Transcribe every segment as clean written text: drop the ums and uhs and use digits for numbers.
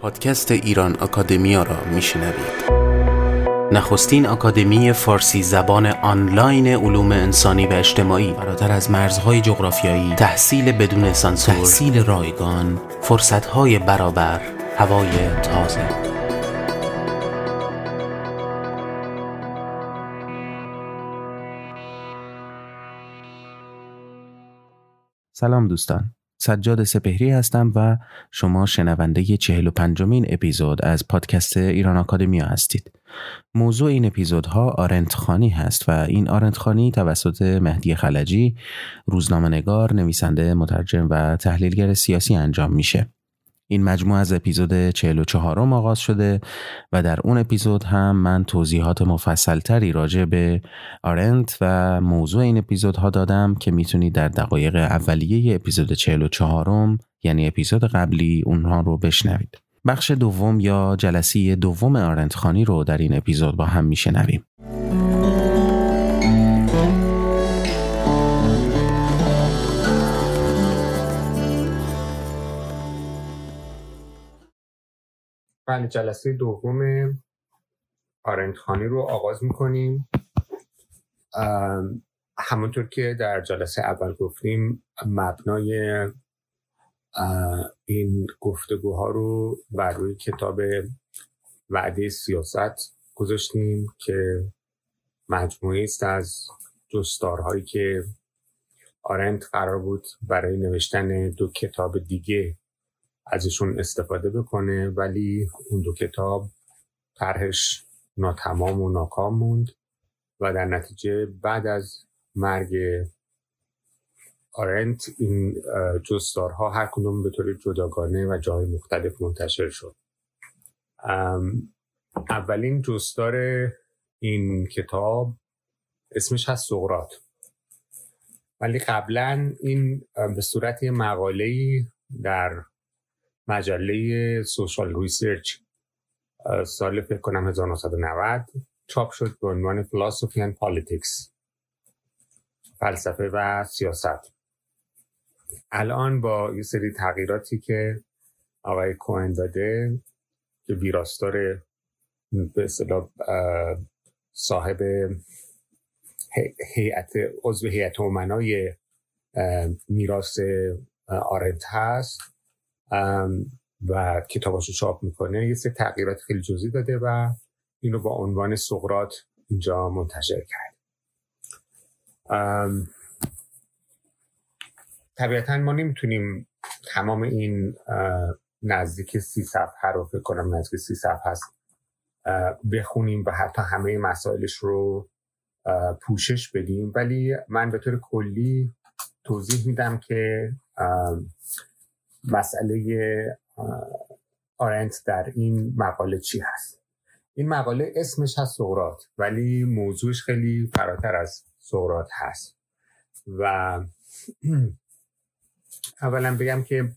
پادکست ایران آکادمیا را میشنوید. نخستین آکادمی فارسی زبان آنلاین علوم انسانی و اجتماعی، فراتر از مرزهای جغرافیایی، تحصیل بدون سانسور، تحصیل رایگان، فرصتهای برابر، هوای تازه. سلام دوستان، سجاد سپهری هستم و شما شنونده 45مین اپیزود از پادکست ایران آکادمیا هستید. موضوع این اپیزودها آرنتخوانی هست و این آرنتخوانی توسط مهدی خلجی، روزنامه‌نگار، نویسنده، مترجم و تحلیلگر سیاسی انجام میشه. این مجموعه از اپیزود 44 آغاز شده و در اون اپیزود هم من توضیحات مفصلتری راجع به آرنت و موضوع این اپیزودها دادم که میتونید در دقایق اولیه اپیزود 44 یعنی اپیزود قبلی اونها رو بشنوید. بخش دوم یا جلسه دوم آرنتخوانی رو در این اپیزود با هم میشنویم. بله، جلسه دوم آرنتخوانی رو آغاز میکنیم. همونطور که در جلسه اول گفتیم، مبنای این گفتگوها رو بر روی کتاب وعده سیاست گذاشتیم که مجموعی است از جستارهایی که آرنت قرار بود برای نوشتن دو کتاب دیگه ازشون استفاده بکنه، ولی اون دو کتاب طرحش ناتمام و ناکام موند و در نتیجه بعد از مرگ آرنت این جستارها هر کدوم به طور جداگانه و جای مختلف منتشر شد. اولین جستار این کتاب اسمش هست سقراط، ولی قبلا این به صورت مقاله‌ای در مجله سوشال ریسرچ سال فکر کنم 1990 چاپ شد به عنوان Philosophy and Politics، فلسفه و سیاست. الان با یه سری تغییراتی که آقای کوهن داده که ویراستار به اصطلاح صاحب عضو هیئت امنای میراث آرنت هست و کتاباشو چاپ میکنه، یه سری تغییرات خیلی جزئی داده و اینو با عنوان سقراط اینجا منتشر کرد. طبیعتاً ما نمیتونیم تمام این نزدیک 30 صفحه رو، فکر کنم نزدیک 30 صفحه هست، بخونیم و حتی همه مسائلش رو پوشش بدیم، ولی من به طور کلی توضیح میدم که مسئله آرنت در این مقاله چی هست. این مقاله اسمش هست سقراط، ولی موضوعش خیلی فراتر از سقراط هست. و اولا بگم که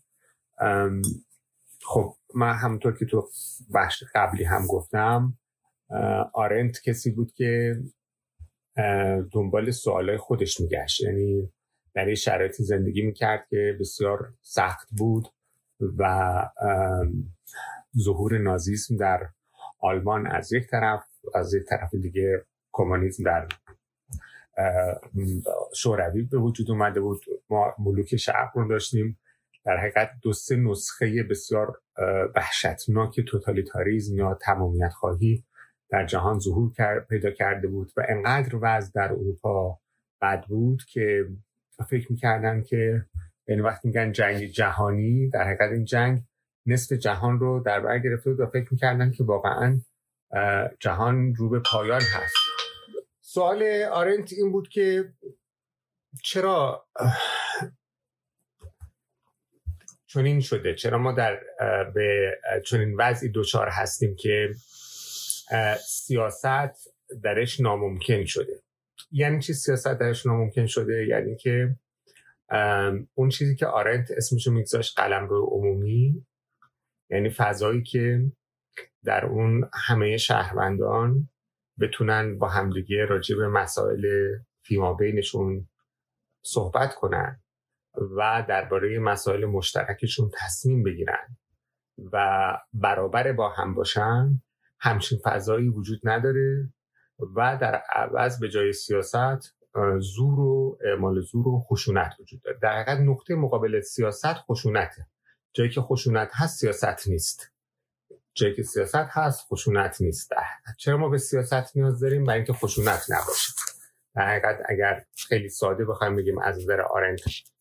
خب من همونطور که تو بخش قبلی هم گفتم، آرنت کسی بود که دنبال سوالای خودش میگشت، یعنی در یه شرایطی زندگی میکرد که بسیار سخت بود و ظهور نازیسم در آلمان از یک طرف دیگه کمونیسم در شوروی به وجود اومده بود. ما ملوک شرق رو داشتیم، در حقیقت 2-3 نسخه بسیار وحشتناک توتالیتاریسم یا تمامیت خواهی در جهان ظهور پیدا کرده بود و انقدر وضع در اروپا بد بود که فکر میکردن که یعنی وقتی میگن جنگ جهانی، در حقیقت این جنگ نصف جهان رو در بر گرفته بود و فکر میکردن که واقعا جهان رو به پایان هست. سوال آرنت این بود که چرا چنین شده، چرا ما به چنین وضعی دچار هستیم که سیاست درش ناممکن شده. یعنی چی سیاست درش ناممکن شده؟ یعنی که اون چیزی که آرنت اسمشو میگذاشت قلمرو عمومی، یعنی فضایی که در اون همه شهروندان بتونن با همدیگه راجع به مسائل فیمابینشون صحبت کنن و درباره مسائل مشترکشون تصمیم بگیرن و برابر با هم باشن همچین فضایی وجود نداره و در عوض به جای سیاست زور و اعمال زور و خشونت وجود داره. در حقیقت نقطه مقابل سیاست خشونته. جایی که خشونت هست سیاست نیست، جایی که سیاست هست خشونت نیست. چرا ما به سیاست نیاز داریم؟ برای اینکه خشونت نباشه. در حقیقت اگر خیلی ساده بخوایم بگیم از نظر آرنت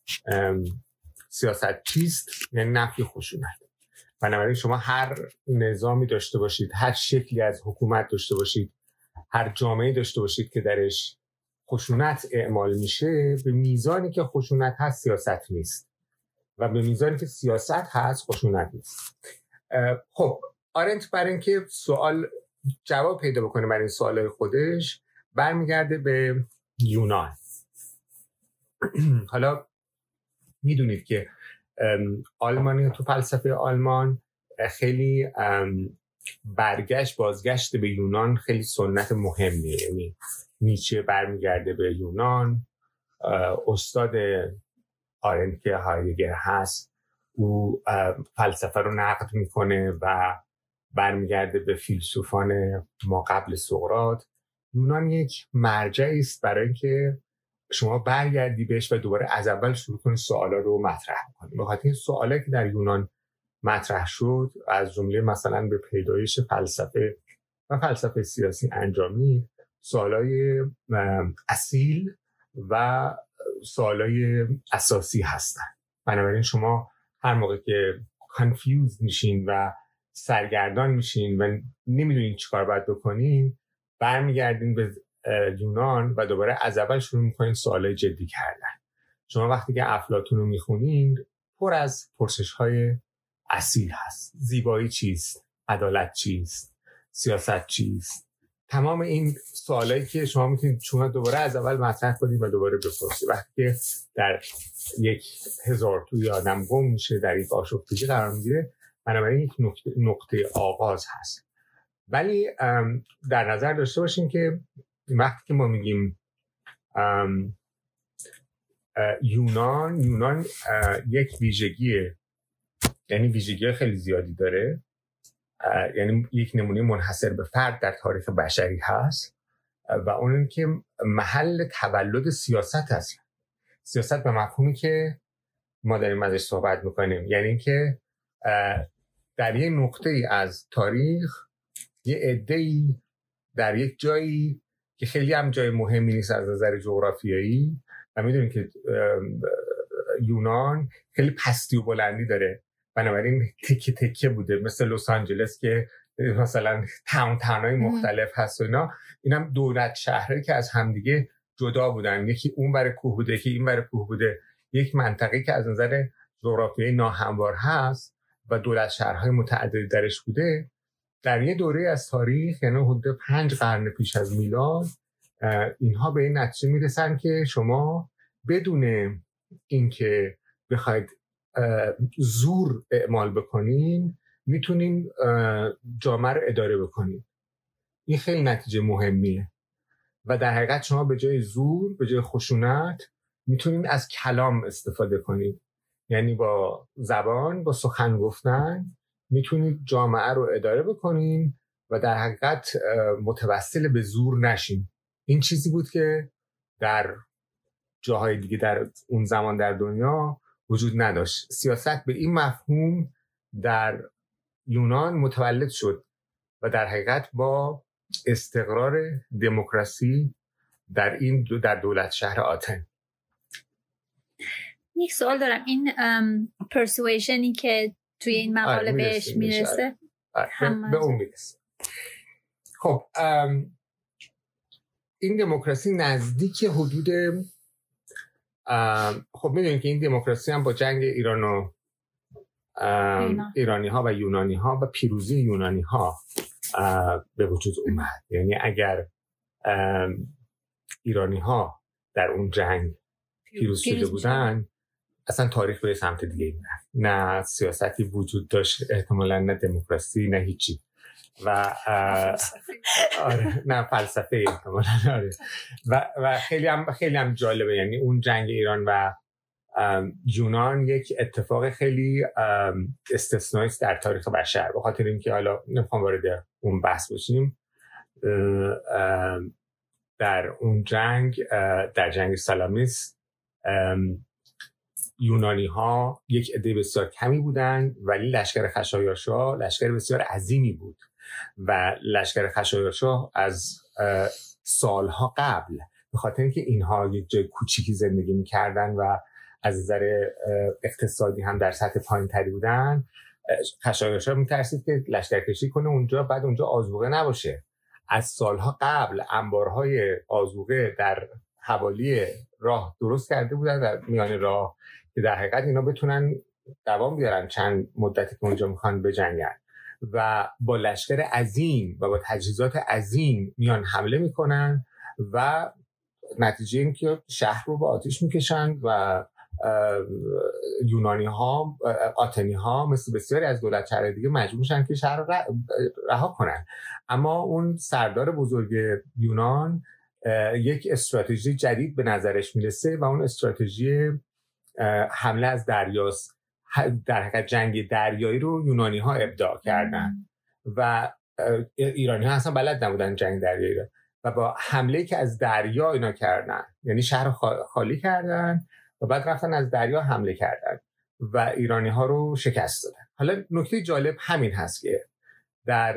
سیاست چیست؟ یعنی نفی خشونت. بنابراین شما هر نظامی داشته باشید، هر شکلی از حکومت داشته باشید، هر جامعه داشته باشید که درش خشونت اعمال میشه، به میزانی که خشونت هست سیاست نیست و به میزانی که سیاست هست خشونت نیست. خب آرنت برای اینکه سوال جواب پیدا بکنه برای این سوالای خودش برمیگرده به یونان. حالا میدونید که آلمانی تو فلسفه آلمان خیلی بازگشت به یونان خیلی سنت مهمیه. یعنی نیچه برمیگرده به یونان، استاد آرنت که هایدگر هست او فلسفه رو نقد میکنه و برمیگرده به فیلسوفان ما قبل سقراط. یونان یک مرجعی است برای اینکه شما برگردی بهش و دوباره از اول شروع کنی سوالا رو مطرح کنی. بخاطر این سوالی که در یونان مطرح شد از جمله مثلا به پیدایش فلسفه و فلسفه سیاسی انجامید، سوالای اصیل و سوالای اساسی هستن. بنابراین شما هر موقع که کانفیوز میشین و سرگردان میشین و نمیدونین چیکار باید بکنین، برمیگردین به یونان و دوباره از اول شروع میکنین سوالای جدی کردن. شما وقتی که افلاطون رو میخونین پر از پرسش‌های اصیل هست. زیبایی چیست؟ عدالت چیست؟ سیاست چیست؟ تمام این سوالایی که شما میتونید شما دوباره از اول مطرح کنید و دوباره بپرسید. وقتی که در یک هزار توی آدم گم میشه، در یک آشفتگی قرار میگیره، بنابراین یک نقطه آغاز هست. ولی در نظر داشته باشیم که وقتی که ما میگیم یونان یک ویژگیه، یعنی ویژگی خیلی زیادی داره، یعنی یک نمونه منحصر به فرد در تاریخ بشری هست و اون این که محل تولد سیاست هست. سیاست به مفهومی که ما داریم ازش صحبت میکنیم، یعنی این که در یک نقطه ای از تاریخ یه عده‌ای در یک جایی که خیلی هم جای مهمی نیست از نظر جغرافیایی و میدونیم که یونان خیلی پستی و بلندی داره، بنابراین تکه تکه بوده، مثل لس آنجلس که مثلا تاون‌های مختلف هست و اینا. اینم دولت شهری که از همدیگه جدا بودن، یکی اون بر کوه بوده یکی این بر کوه بوده، یک منطقه که از نظر جغرافیایی ناهموار هست و دولت شهرهای متعددی درش بوده. در یه دوره از تاریخ، یعنی حدود 5 قرن پیش از میلاد، اینها به این نتیجه میرسن که شما بدون اینکه بخواید زور اعمال بکنین میتونین جامعه رو اداره بکنین. این خیلی نتیجه مهمیه و در حقیقت شما به جای زور، به جای خشونت میتونین از کلام استفاده کنین، یعنی با زبان، با سخن گفتن میتونید جامعه رو اداره بکنین و در حقیقت متوسل به زور نشین. این چیزی بود که در جاهای دیگه در اون زمان در دنیا وجود نداشت. سیاست به این مفهوم در یونان متولد شد و در حقیقت با استقرار دموکراسی در دولت شهر آتن. یک سوال دارم، این پرسویژنی که توی این مقاله بهش میرسه به اون میرسه. خب این دموکراسی نزدیک حدود خب میدونید که این دموکراسی هم با جنگ ایرانی ها و یونانی ها و پیروزی یونانی ها به وجود اومد. یعنی اگر ایرانی ها در اون جنگ پیروز شده بودن، اصلا تاریخ به سمت دیگه میرفت. نه سیاستی وجود داشت احتمالاً، نه دموکراسی، نه هیچی. و آره، نه فلسفه احتمالاً. آره. و خیلی هم جالبه، یعنی اون جنگ ایران و یونان یک اتفاق خیلی استثنایی است در تاریخ بشر، به خاطر اینکه حالا نمیخوام وارد اون بحث بشیم. در اون جنگ، در جنگ سالامیس، یونانی ها یک عده بسیار کمی بودند، ولی لشکر خشایارشا لشکر بسیار عظیمی بود و لشکر خشایارشا از سالها قبل، به خاطر اینکه اینها یک جای کوچیکی زندگی می‌کردن و از نظر اقتصادی هم در سطح پایین‌تری بودن، خشایارشا می‌ترسید که لشکرکشی کنه اونجا، بعد اونجا آذوقه نباشه. از سالها قبل انبارهای آذوقه در حوالی راه درست کرده بودن در میان راه که در حقیقت اینا بتونن دوام بیارن چند مدتی که اونجا میخوان بجنگن، و با لشکر عظیم و با تجهیزات عظیم میان حمله میکنن و نتیجه این که شهر رو با آتش میکشن و یونانی ها، آتنی ها مثل بسیاری از دولت شهر دیگه مجبور میشن که شهر رو رها کنن. اما اون سردار بزرگ یونان یک استراتژی جدید به نظرش میرسه و اون استراتژی حمله از دریاست. در حقیقت جنگ دریایی رو یونانی ها ابداع کردن و ایرانی ها اصلا بلد نبودن جنگ دریایی رو، و با حمله که از دریا اینا کردن، یعنی شهر خالی کردن و بعد رفتن از دریا حمله کردن و ایرانی ها رو شکست دادن. حالا نکته جالب همین هست که در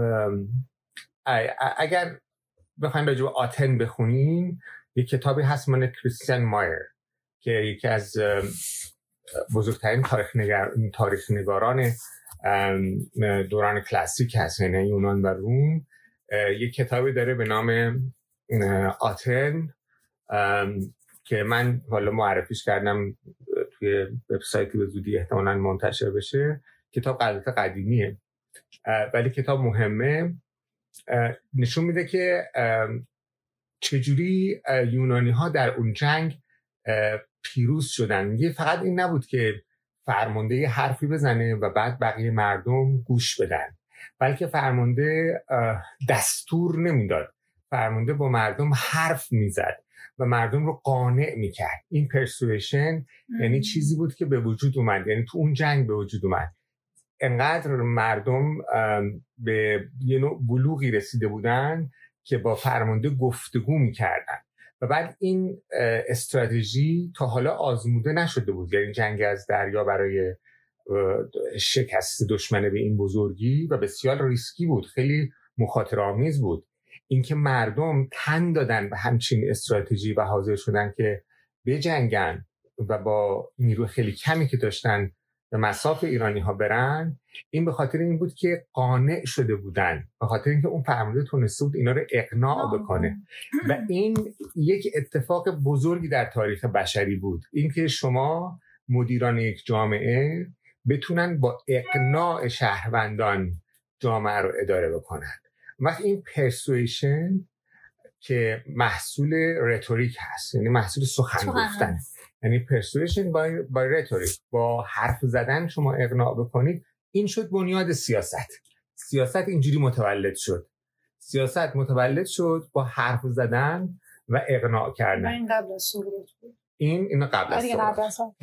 اگر بخوایم راجع به آتن بخونیم، یک کتابی هست من کریستیان مایر که یکی از بزرگترین تاریخ نگاران دوران کلاسیک هست، یعنی یونان و روم. یک کتابی داره به نام آتن که من حالا معرفیش کردم توی وبسایتی، به زودی احتمالاً منتشر بشه. کتاب قدیمیه ولی کتاب مهمه، نشون میده که چجوری یونانی ها در اون جنگ پیروز شدن. یه فقط این نبود که فرمانده یه حرفی بزنه و بعد بقیه مردم گوش بدن، بلکه فرمانده دستور نمیداد، فرمانده با مردم حرف میزد و مردم رو قانع میکرد. این پرسویشن یعنی چیزی بود که به وجود اومد، یعنی تو اون جنگ به وجود اومد. انقدر مردم به یه نوع بلوغی رسیده بودن که با فرمانده گفتگو میکردن و بعد این استراتژی تا حالا آزموده نشده بود. یعنی جنگ از دریا برای شکست دشمن به این بزرگی و بسیار ریسکی بود، خیلی مخاطره‌آمیز بود. اینکه مردم تن دادن به همچین استراتژی و حاضر شدن که بجنگن و با نیروی خیلی کمی که داشتن به مصاف ایرانی ها برن، این به خاطر این بود که قانع شده بودن، به خاطر اینکه اون فرمانده تونسته بود اینا رو اقناع بکنه. و این یک اتفاق بزرگی در تاریخ بشری بود، اینکه شما مدیران یک جامعه بتونن با اقناع شهروندان جامعه رو اداره بکنن. وقتی این پرسویشن که محصول رتوریک هست، یعنی محصول سخن گفتن، یعنی پرسویشن با رتوریک، با حرف زدن شما اقناع بکنید، این شد بنیاد سیاست. سیاست اینجوری متولد شد. سیاست متولد شد با حرف زدن و اقناع کردن. این قبل از سقراط بود. این قبل از سقراط.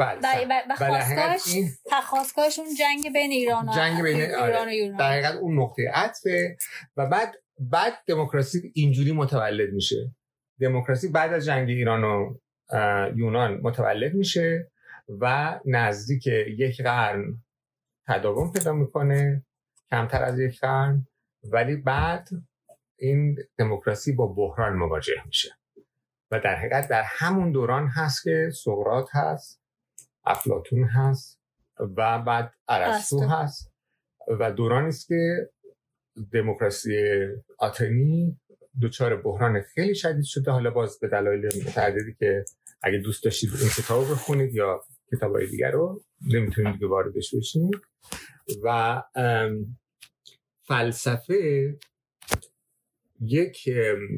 خواستگاهش اون جنگ بین ایران و یونان. دقیقاً اون نقطه عطفه. و بعد دموکراسی اینجوری متولد میشه. دموکراسی بعد از جنگ ایران و یونان متولد میشه و نزدیک یک قرن تداوم پیدا میکنه، کمتر از یک قرن، ولی بعد این دموکراسی با بحران مواجه میشه. و در حقیقت در همون دوران هست که سقراط هست، افلاطون هست و بعد ارسطو هست و دورانی است که دموکراسی آتنی دچار بحران خیلی شدید شده. حالا باز به دلایل متعددی که اگه دوست داشتید این کتاب رو بخونید یا کتابای دیگر رو، نمیتونید دیگه واردش بشید. و فلسفه یک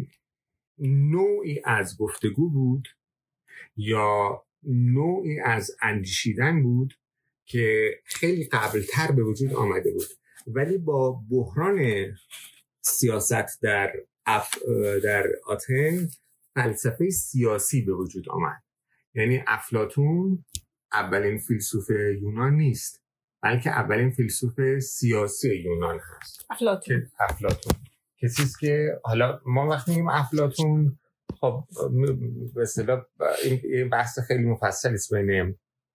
نوعی از گفتگو بود یا نوعی از اندیشیدن بود که خیلی قبلتر به وجود آمده بود، ولی با بحران سیاست در آتن فلسفه سیاسی به وجود آمد. یعنی افلاطون اولین فیلسوف یونان نیست، بلکه اولین فیلسوف سیاسی یونان هست. افلاطون کسی است که حالا ما وقتی میگیم افلاطون، خب به اصطلاح این بحث خیلی مفصلی است بین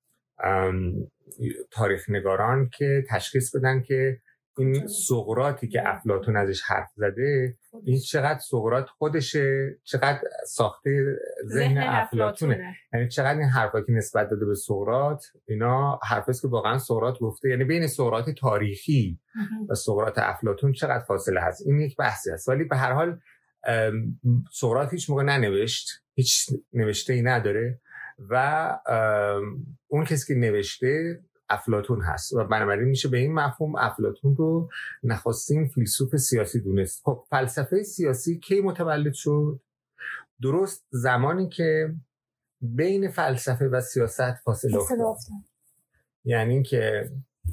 تاریخ نگاران که تشخیص بدن که این سقراطی که افلاطون ازش حرف زده، این چقدر سقراط خودشه، چقدر ساخته ذهن افلاطونه. یعنی چقدر این حرفا که نسبت داده به سقراط، اینا حرفاست که واقعا سقراط گفته. یعنی بین سقراط تاریخی و سقراط افلاطون چقدر فاصله هست، این یک بحثی است. ولی به هر حال سقراط هیچ موقع ننوشت، هیچ نوشته‌ای نداره و اون کسی که نوشته افلاطون هست و بنابراین میشه به این مفهوم افلاطون رو نخستین فیلسوف سیاسی دونست. خب فلسفه سیاسی کی متولد شد؟ درست زمانی که بین فلسفه و سیاست فاصله افتاد. یعنی که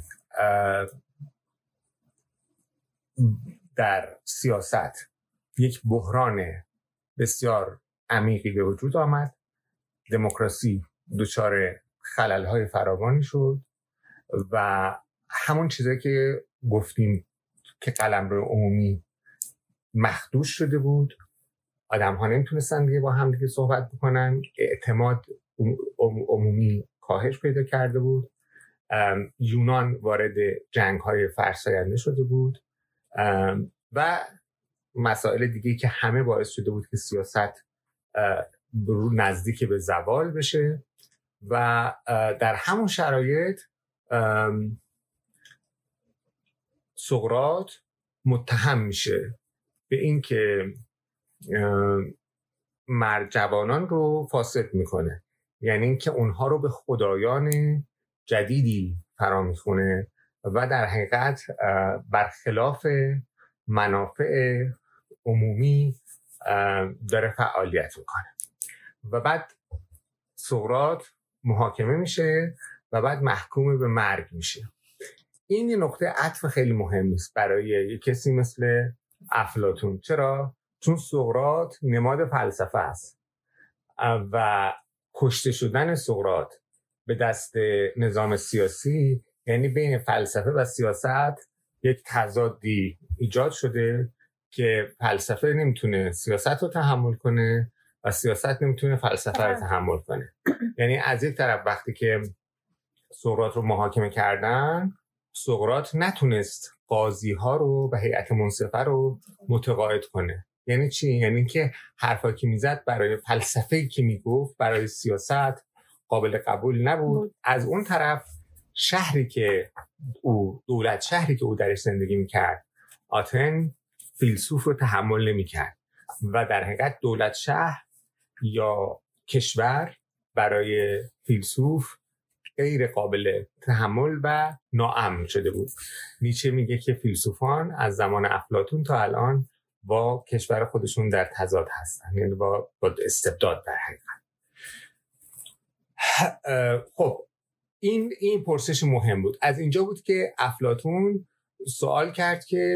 در سیاست یک بحران بسیار عمیقی به وجود آمد، دموکراسی دچار خلل‌های فراوانی شد و همون چیزایی که گفتیم که قلمرو عمومی مخدوش شده بود، آدم‌ها نمیتونستن دیگه با هم دیگه صحبت بکنن، اعتماد عمومی کاهش پیدا کرده بود، یونان وارد جنگ‌های فرساینده شده بود و مسائل دیگه که همه باعث شده بود که سیاست نزدیک به زوال بشه و در همون شرایط سقراط متهم میشه به این که جوانان رو فاسد میکنه، یعنی این که اونها رو به خدایان جدیدی فرا میخونه و در حقیقت برخلاف منافع عمومی داره فعالیت میکنه. و بعد سقراط محاکمه میشه و بعد محکوم به مرگ میشه. این یه نقطه عطف خیلی مهمی است برای یک کسی مثل افلاطون. چرا؟ چون سقراط نماد فلسفه است و کشته شدن سقراط به دست نظام سیاسی یعنی بین فلسفه و سیاست یک تضادی ایجاد شده که فلسفه نمیتونه سیاست رو تحمل کنه و سیاست نمیتونه فلسفه رو تحمل کنه. یعنی از یک طرف وقتی که سقراط رو محاکمه کردن، سقراط نتونست قاضی ها رو و هیئت منصفه رو متقاعد کنه. یعنی چی؟ یعنی که حرفا که میزد برای فلسفه‌ای که میگفت برای سیاست قابل قبول نبود. از اون طرف شهری که او درش زندگی میکرد، آتن، فیلسوف رو تحمل نمیکرد و در حقیقت دولت شهر یا کشور برای فیلسوف غیر قابل تحمل و ناامن شده بود. نیچه میگه که فیلسوفان از زمان افلاطون تا الان با کشور خودشون در تضاد هستن، یعنی با استبداد در حقیقت. خب این پرسش مهم بود. از اینجا بود که افلاطون سوال کرد که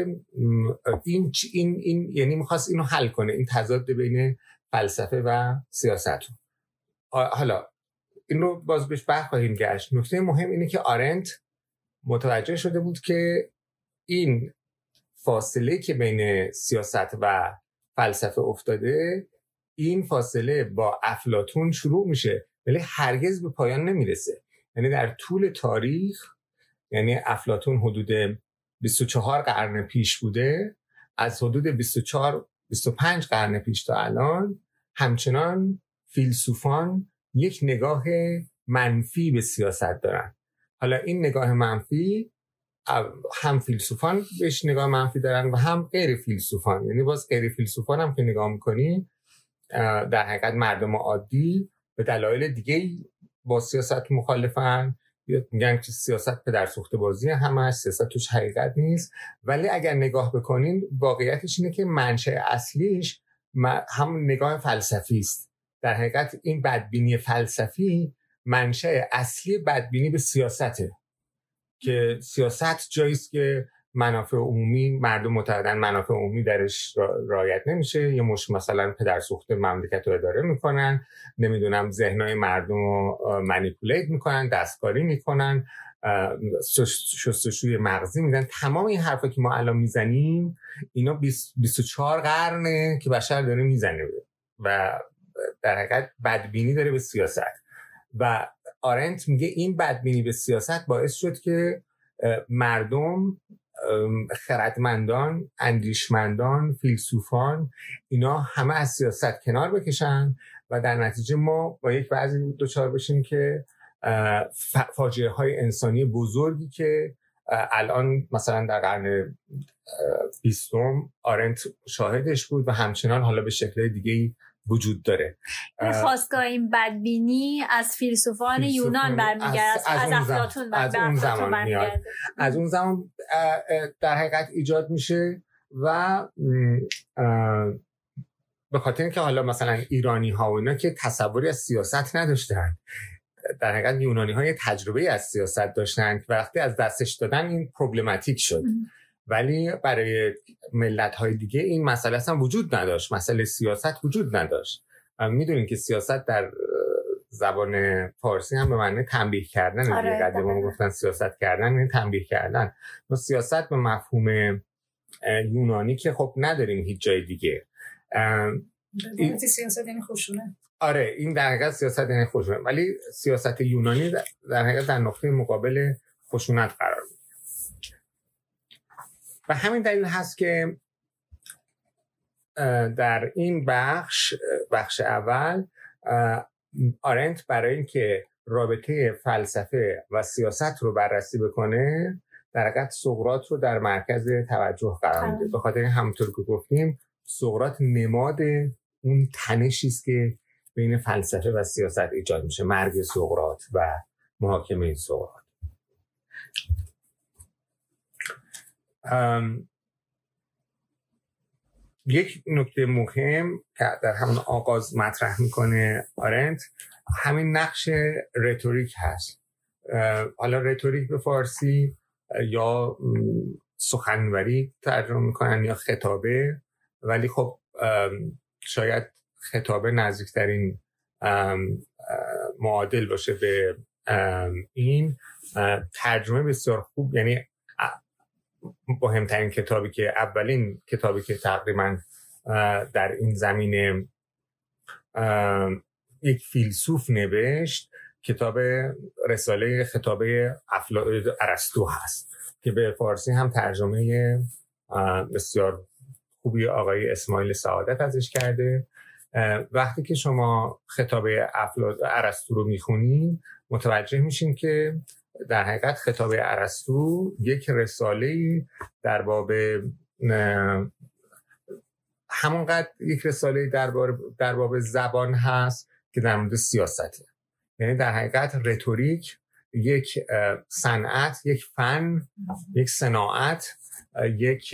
این یعنی میخواست اینو حل کنه، این تضاد بین فلسفه و سیاست. حالا این رو باز بهش برخواهیم گشت. نکته مهم اینه که آرنت متوجه شده بود که این فاصله که بین سیاست و فلسفه افتاده، این فاصله با افلاطون شروع میشه ولی هرگز به پایان نمیرسه. یعنی در طول تاریخ، یعنی افلاطون حدود 24 قرن پیش بوده، از حدود 25 قرن پیش تا الان همچنان فیلسوفان یک نگاه منفی به سیاست دارن. حالا این نگاه منفی هم فیلسوفان بهش نگاه منفی دارن و هم غیر فیلسوفان. یعنی باز غیر فیلسوفان هم که نگاه میکنی، در حقیقت مردم عادی به دلایل دیگه با سیاست مخالفن، میگن که سیاست پدرسوخته بازی همه، سیاست توش حقیقت نیست. ولی اگر نگاه بکنین واقعیتش اینه که منشأ اصلیش هم نگاه فلسفی است. در حقیقت این بدبینی فلسفی منشأ اصلی بدبینی به سیاسته که سیاست جاییست که منافع عمومی، مردم معتقدن منافع عمومی درش رعایت نمیشه، یه مش مثلا پدرسوخته مملکت رو اداره میکنن، نمیدونم ذهنای مردم رو منیپولیت میکنن، دستکاری میکنن، شستشوی مغزی میدن. تمام این حرفا که ما الان میزنیم اینا 24 قرنه که بشر داره میزنه و در حقیقت بدبینی داره به سیاست. و آرنت میگه این بدبینی به سیاست باعث شد که مردم، خردمندان، اندیشمندان، فیلسوفان، اینا همه از سیاست کنار بکشن و در نتیجه ما با یک وضعی دچار بشیم که فاجعه های انسانی بزرگی که الان مثلا در قرن 20 آرنت شاهدش بود و همچنان حالا به شکل دیگه‌ای وجود داره. خواستگاه این بدبینی از فیلسوفان یونان برمیگرده، از افلاطون برمیگرده. از اون زمان در حقیقت ایجاد میشه و به خاطر اینکه حالا مثلا ایرانی ها و اینا که تصوری از سیاست نداشتن، در حقیقت یونانی ها یه تجربه از سیاست داشتن که وقتی از دستش دادن این پروبلماتیک شد. ولی برای ملت‌های دیگه این مسئله اصلا وجود نداشت، مسئله سیاست وجود نداشت. میدونین که سیاست در زبان فارسی هم به معنی تنبیه کردن. آره، قدیما گفتن سیاست کردن یعنی تنبیه کردن. ما سیاست به مفهوم یونانی که خب نداریم هیچ جای دیگه. این سیاست یعنی خشونت. آره، این در حقیقت سیاست یعنی خشونت، ولی سیاست یونانی در حقیقت در نقطه مقابل خشونت قرار می‌گیره. و همین دلیل هست که در این بخش اول آرنت برای اینکه رابطه فلسفه و سیاست رو بررسی بکنه در حقیقت سقراط رو در مرکز توجه قرار میده. به خاطر همونطور که گفتیم سقراط نماد اون تنشی است که بین فلسفه و سیاست ایجاد میشه، مرگ سقراط و محاکمه سقراط. یک نکته مهم که در همون آغاز مطرح میکنه آرنت همین نقش رتوریک هست. حالا رتوریک به فارسی یا سخنوری ترجمه میکنن یا خطابه، ولی خب شاید خطابه نزدیکترین معادل باشه به این. ترجمه بسیار خوب، یعنی مهمترین کتابی که اولین کتابی که تقریبا در این زمینه یک فیلسوف نوشت کتاب رساله خطابه ارسطو هست که به فارسی هم ترجمه بسیار خوبی آقای اسماعیل سعادت ازش کرده. وقتی که شما خطابه ارسطو رو میخونید متوجه میشین که در حقیقت خطابه ارسطو یک رساله‌ای در باب همونقدر یک رساله در باب زبان هست که در مورد سیاسته. یعنی در حقیقت رتوریک یک صنعت، یک فن، یک صناعت، یک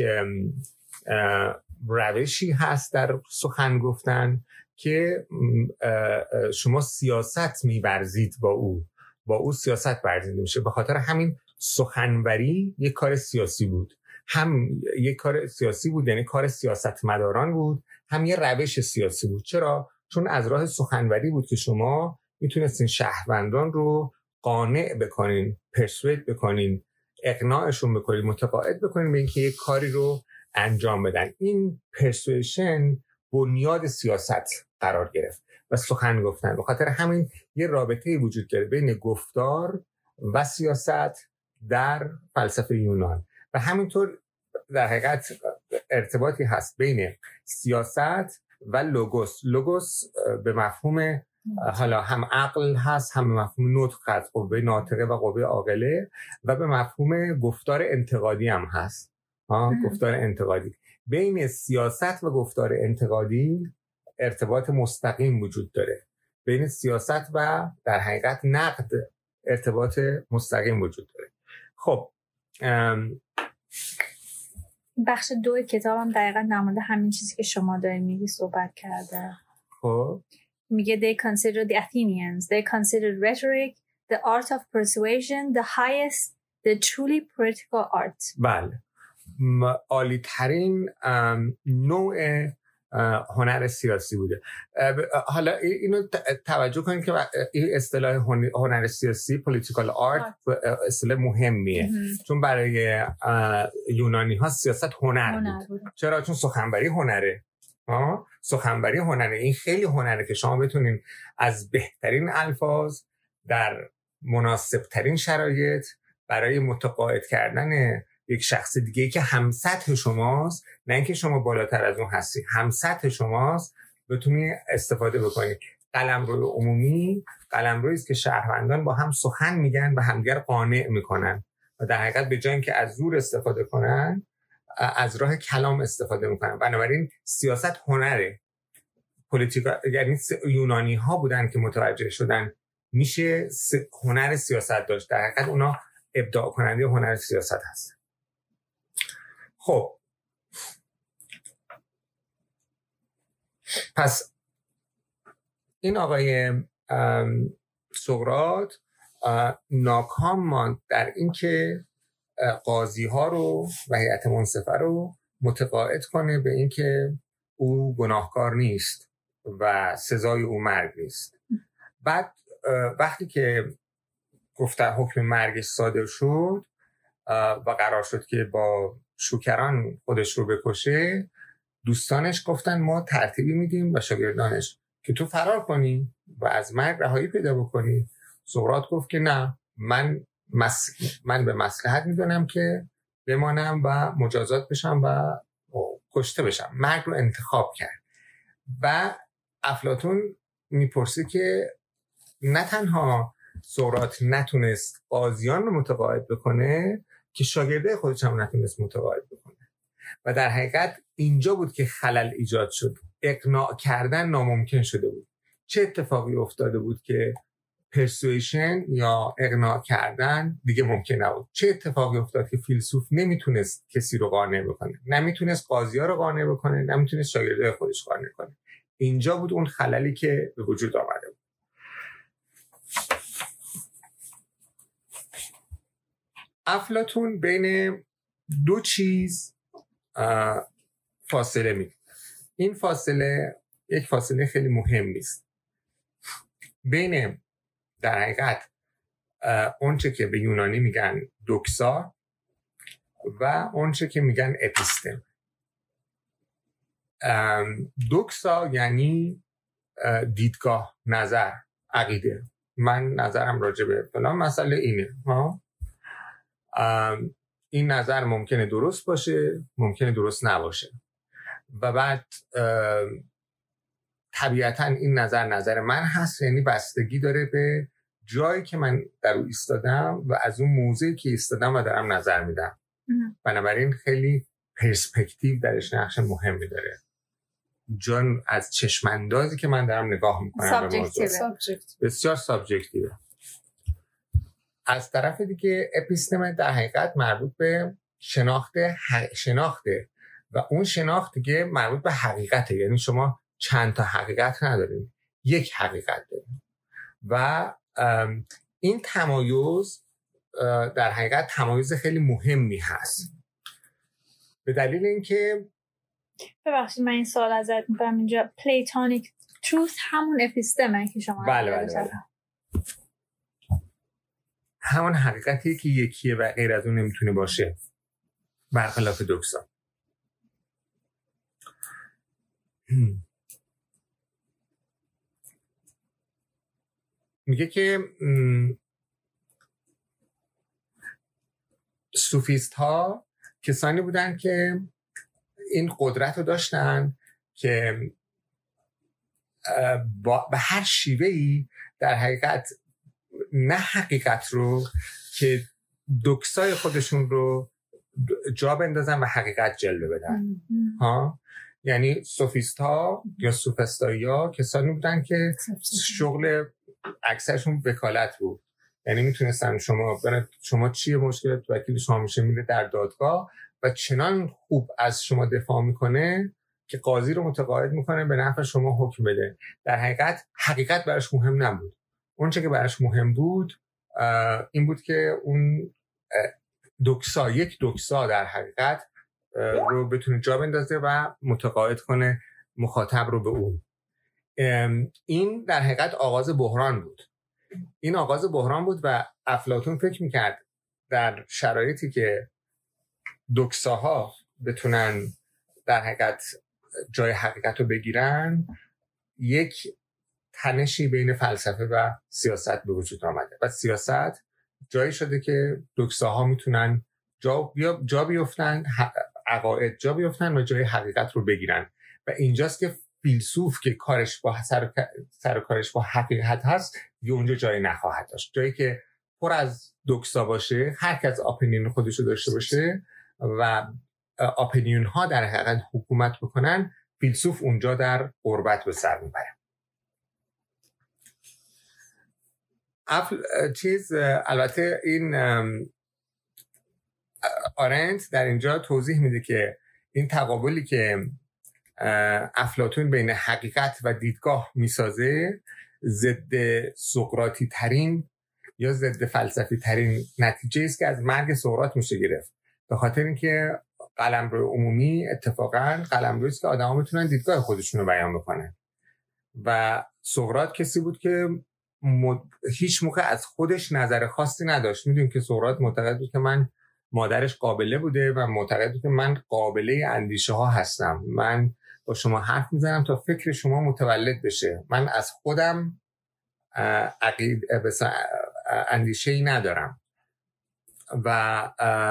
روشی هست در سخن گفتن که شما سیاست می‌ورزید با او سیاست ورزیده میشه. به خاطر همین سخنوری یک کار سیاسی بود، هم یک کار سیاسی بود یعنی کار سیاستمداران بود، هم یه روش سیاسی بود. چرا؟ چون از راه سخنوری بود که شما میتونستین شهروندان رو قانع بکنین، پرسوید بکنین، اقناعشون بکنین، متقاعد بکنین به اینکه یک کاری رو انجام بدن. این پرسویشن بنیاد سیاست قرار گرفت و سخن گفتن. به خاطر همین یه رابطه‌ای وجود داره بین گفتار و سیاست در فلسفه یونان و همینطور در حقیقت ارتباطی هست بین سیاست و لوگوس. لوگوس به مفهوم حالا هم عقل هست، هم به مفهوم نطق هست، قوه ناطقه و قوه عاقله، و به مفهوم گفتار انتقادی هم هست. گفتار انتقادی. بین سیاست و گفتار انتقادی ارتباط مستقیم وجود داره. بین سیاست و در حقیقت نقد ارتباط مستقیم وجود داره. خب بخش 2 کتابم دقیقاً در مورد همین چیزی که شما دارین میگی صحبت کرده. خب میگه they considered the Athenians, they considered rhetoric, the art of persuasion, the highest, the truly political art. بله. عالی ترین نوع هنر سیاسی بوده. حالا اینو توجه کنید که این اصطلاح هنر سیاسی پولیتیکال آرت اصطلاح مهمیه، چون برای یونانی ها سیاست هنر بود. چرا؟ چون سخنوری هنره. سخنوری هنره. این خیلی هنره که شما بتونین از بهترین الفاظ در مناسب ترین شرایط برای متقاعد کردن یک شخص دیگه که همسطح شماست، نه اینکه شما بالاتر از اون هستی، همسطح شماست، بتونی استفاده بکنی. قلمرو عمومی قلمرویی است که شهروندان با هم سخن میگن و همدیگر قانع میکنن و در حقیقت به جای اینکه از زور استفاده کنن از راه کلام استفاده میکنن. بنابراین سیاست هنره. پولیتیکا یعنی یونانی ها بودن که متوجه شدن میشه هنر سیاست داشت. در حقیقت اونا ابداع کننده هنر سیاست هست. خب پس این آقای سقراط ناکام ماند در اینکه قاضی ها رو و هیئت منصفه رو متقاعد کنه به اینکه او گناهکار نیست و سزای او مرگ نیست. بعد وقتی که گفته حکم مرگش صادر شد و قرار شد که با شوکران خودش رو بکشه، دوستانش گفتن ما ترتیبی میدیم و شاگردانش که تو فرار کنی و از مرگ رهایی پیدا بکنی. سقراط گفت که نه، من به مصلحت میدونم که بمانم و مجازات بشم و کشته بشم. مرگ رو انتخاب کرد. و افلاطون میپرسه که نه تنها سقراط نتونست قاضیان رو متقاعد بکنه که شاگرده خودش هم نتونست متقاعد بکنه و در حقیقت اینجا بود که خلل ایجاد شد. اقناع کردن ناممکن شده بود. چه اتفاقی افتاده بود که پرسویشن یا اقناع کردن دیگه ممکن نبود؟ چه اتفاقی افتاد که فیلسوف نمیتونست کسی رو قانع بکنه، نمیتونست قاضی‌ها رو قانع بکنه، نمیتونست شاگردای خودش قانع کنه؟ اینجا بود اون خللی که به وجود آمده بود. افلاطون بین دو چیز فاصله می‌کنه. این فاصله یک فاصله خیلی مهمی است بین در حقیقت اونچه که به یونانی میگن دوکسا و اونچه که میگن اپیستم. دوکسا یعنی دیدگاه، نظر، عقیده. من نظرم راجع به فلان مسئله اینه. این نظر ممکنه درست باشه، ممکنه درست نباشه و بعد طبیعتا این نظر من هست، یعنی بستگی داره به جایی که من در اون ایستادم و از اون موضعی که ایستادم و دارم نظر میدم. بنابراین خیلی پرسپکتیو درش نقش مهمی داره. جان از چشماندازی که من دارم نگاه میکنم به موضوع بسیار سابجکتیوه. از طرف دیگه اپیستمه در حقیقت مربوط به شناخته و اون شناخت دیگه مربوط به حقیقته. یعنی شما چند تا حقیقت نداریم، یک حقیقت داریم و این تمایز در حقیقت تمایز خیلی مهمی هست به دلیل اینکه ببخشید من این سوال ازت میکنم اینجا پلیتونیک تروث همون اپیستمه که شما بله. همون حقیقتیه که یکیه و غیر از اون نمیتونه باشه، برخلاف دوکسا. میگه که صوفیست ها کسانی بودن که این قدرت رو داشتن که به هر شیوهی در حقیقت نه حقیقت رو که دوکسای خودشون رو جا بندازن و حقیقت جلوه بدن. یعنی صوفیست ها یا سوفسطایی ها کسانی بودن که شغل اکثرشون وکالت بود. یعنی میتونستن شما چیه مشکلت، وکیل شما میشه میره در دادگاه و چنان خوب از شما دفاع میکنه که قاضی رو متقاعد میکنه به نفع شما حکم بده. در حقیقت براش مهم نبود. اون چه که براش مهم بود این بود که اون یک دوکسا در حقیقت رو بتونه جا بندازه و متقاعد کنه مخاطب رو به اون. این در حقیقت آغاز بحران بود. این آغاز بحران بود و افلاطون فکر میکرد در شرایطی که دوکساها بتونن در حقیقت جای حقیقت رو بگیرن، یک تنشی بین فلسفه و سیاست به وجود آمده و سیاست جایی شده که دوکساها میتونن جا بیفتن، عقاید جا بیفتن و جای حقیقت رو بگیرن و اینجاست که فیلسوف که کارش با سر کارش با حقیقت هست دیگه اونجا جایی نخواهد داشت. جایی که پر از دوکسا باشه، هر کس اپینیون خودش رو داشته باشه و اپینیون ها در حقیقت حکومت بکنن، فیلسوف اونجا در غربت به سر میبره. البته این آرنت در اینجا توضیح میده که این تقابلی که افلاطون بین حقیقت و دیدگاه میسازه ضد سقراطی ترین یا ضد فلسفی ترین نتیجه است که از مرگ سقراط میشه گرفت، به خاطر اینکه قلمرو عمومی اتفاقا قلمرویی است که آدما میتونن دیدگاه خودشون رو بیان بکنن و سقراط کسی بود که هیچ موقع از خودش نظر خاصی نداشت. میدونیم که سقراط معتقد بود که من مادرش قابله بوده و معتقد بود که من قابله اندیشه ها هستم، من با شما حرف میزنم تا فکر شما متولد بشه، من از خودم اندیشه‌ای ندارم. و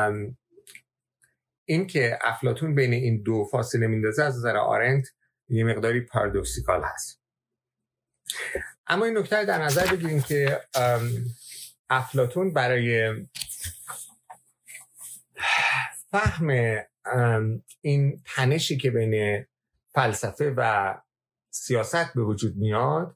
این که افلاطون بین این دو فاصله میندازه از نظر آرنت یه مقداری پارادوکسیکال هست. اما این نکته در نظر بگیریم که افلاطون برای فهم این تنشی که بین فلسفه و سیاست به وجود میاد،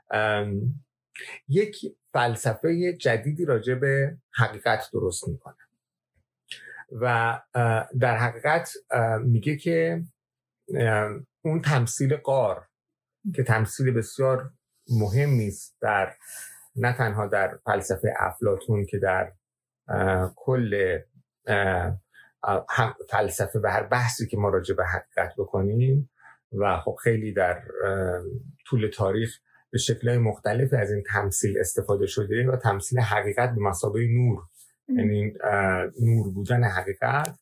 یک فلسفه جدیدی راجع به حقیقت درست میکنه و در حقیقت میگه که اون تمثیل غار که تمثیل بسیار مهمی است در نه تنها در فلسفه افلاطون که در کل فلسفه و هر بحثی که ما راجع به حقیقت بکنیم و خب خیلی در طول تاریخ به شکل‌های مختلفی از این تمثیل استفاده شده و تمثیل حقیقت به مثابه نور، یعنی نور بودن حقیقت.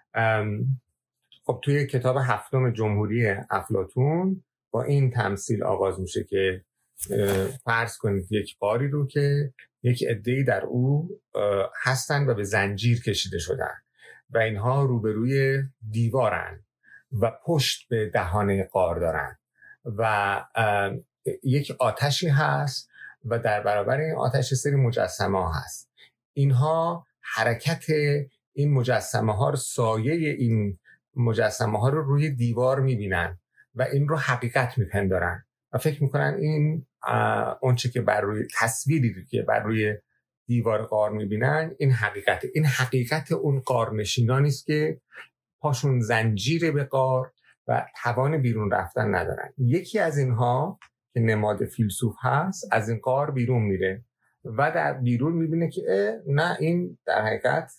خب توی کتاب هفتم جمهوری افلاطون با این تمثیل آغاز میشه که فرض کنید یک غاری رو که یک عده‌ای در او هستن و به زنجیر کشیده شدن و اینها روبروی دیوارن و پشت به دهانه غار دارن و یک آتشی هست و در برابر این آتش سری مجسمه ها هست. اینها حرکت این مجسمه ها رو، سایه این مجسمه ها رو روی دیوار میبینن و این رو حقیقت میپندارن و فکر میکنن این اونچه که بر روی تصویری که بر روی دیوار غار میبینن این حقیقت اون غارنشینانی است که پاشون زنجیره به غار و توان بیرون رفتن ندارن. یکی از اینها که نماد فیلسوف هست از این غار بیرون میره و در بیرون میبینه که نه، این در حقیقت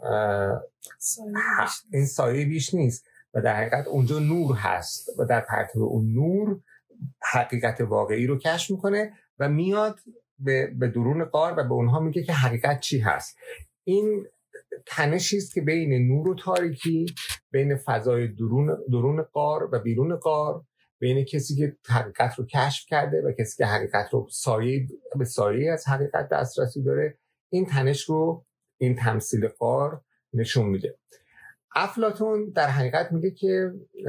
این سایه بیش نیست و در حقیقت اونجا نور هست و در پرتو اون نور حقیقت واقعی رو کشف میکنه و میاد به درون غار و به اونها میگه که حقیقت چی هست. این تنشی است که بین نور و تاریکی، بین فضای درون غار و بیرون غار، بین کسی که حقیقت رو کشف کرده و کسی که حقیقت رو به سایه از حقیقت دسترسی داره. این تنش رو این تمثیل غار نشون میده. افلاطون در حقیقت میگه که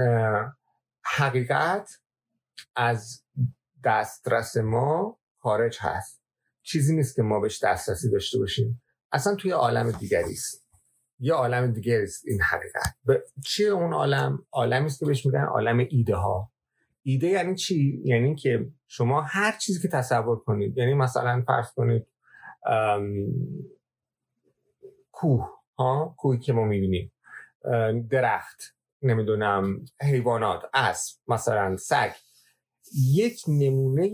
حقیقت از دسترس ما خارج هست، چیزی نیست که ما بهش دسترسی داشته باشیم، اصلا توی عالم دیگری است، یه عالم دیگری است این حقیقت. چیه اون عالم؟ عالمی است که بهش میگن عالم ایده ها. ایده یعنی چی؟ یعنی که شما هر چیزی که تصور کنید، یعنی مثلا فرض کنید کوهی که ما میبینیم، درخت، نمیدونم حیوانات، اسب، مثلا سگ، یک نمونه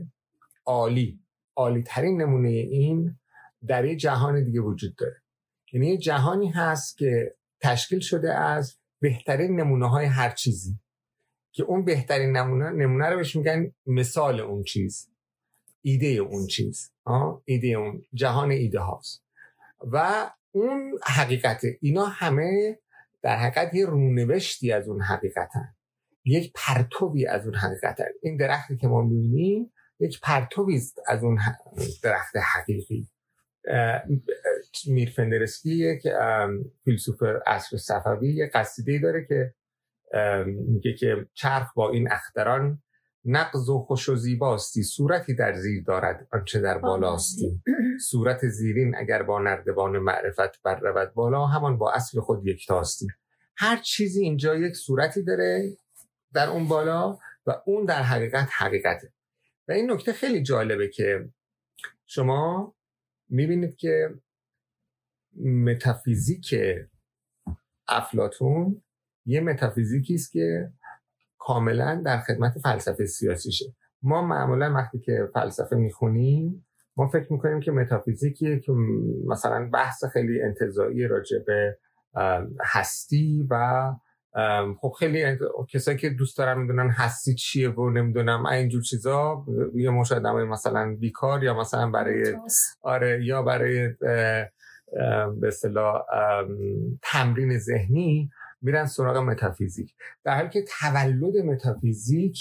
عالی ترین نمونه این در یه جهان دیگه وجود داره. یعنی یه جهانی هست که تشکیل شده از بهترین نمونه‌های هر چیزی که اون بهترین نمونه رو بهش میگن مثال اون چیز، ایده اون چیز، ایده اون جهان ایده هاست و اون حقیقته. اینا همه در حقیقت یه رونوشتی از اون حقیقتن، یک پرتوی از اون حقیقتن. این درختی که ما می‌بینیم یک پرتوی است از اون درخت حقیقی. میر فندرسکی یک فیلسوف عصر صفوی یک قصیده داره که میگه که چرخ با این اختران نغز و خوش و زیباستی، صورتی در زیر دارد آنچه در بالاستی. صورت زیرین اگر با نردبان معرفت بر رود بالا، همان با اصل خود یکتاستی. هر چیزی اینجا یک صورتی داره در اون بالا و اون در حقیقته. و این نکته خیلی جالبه که شما میبینید که متافیزیک افلاطون یه متافیزیکی است که کاملا در خدمت فلسفه سیاسیشه. ما معمولا وقتی که فلسفه میخونیم ما فکر میکنیم که متافیزیکیه که مثلا بحث خیلی انتزاعی راجع به هستی و خب خیلی کسایی که دوست دارن میدونن هستی چیه و نمیدونم اینجور چیزا، یه مش آدمای مثلا بیکار یا مثلا برای یا برای به اصطلاح تمرین ذهنی میرن سراغ متافیزیک، در حالی که تولد متافیزیک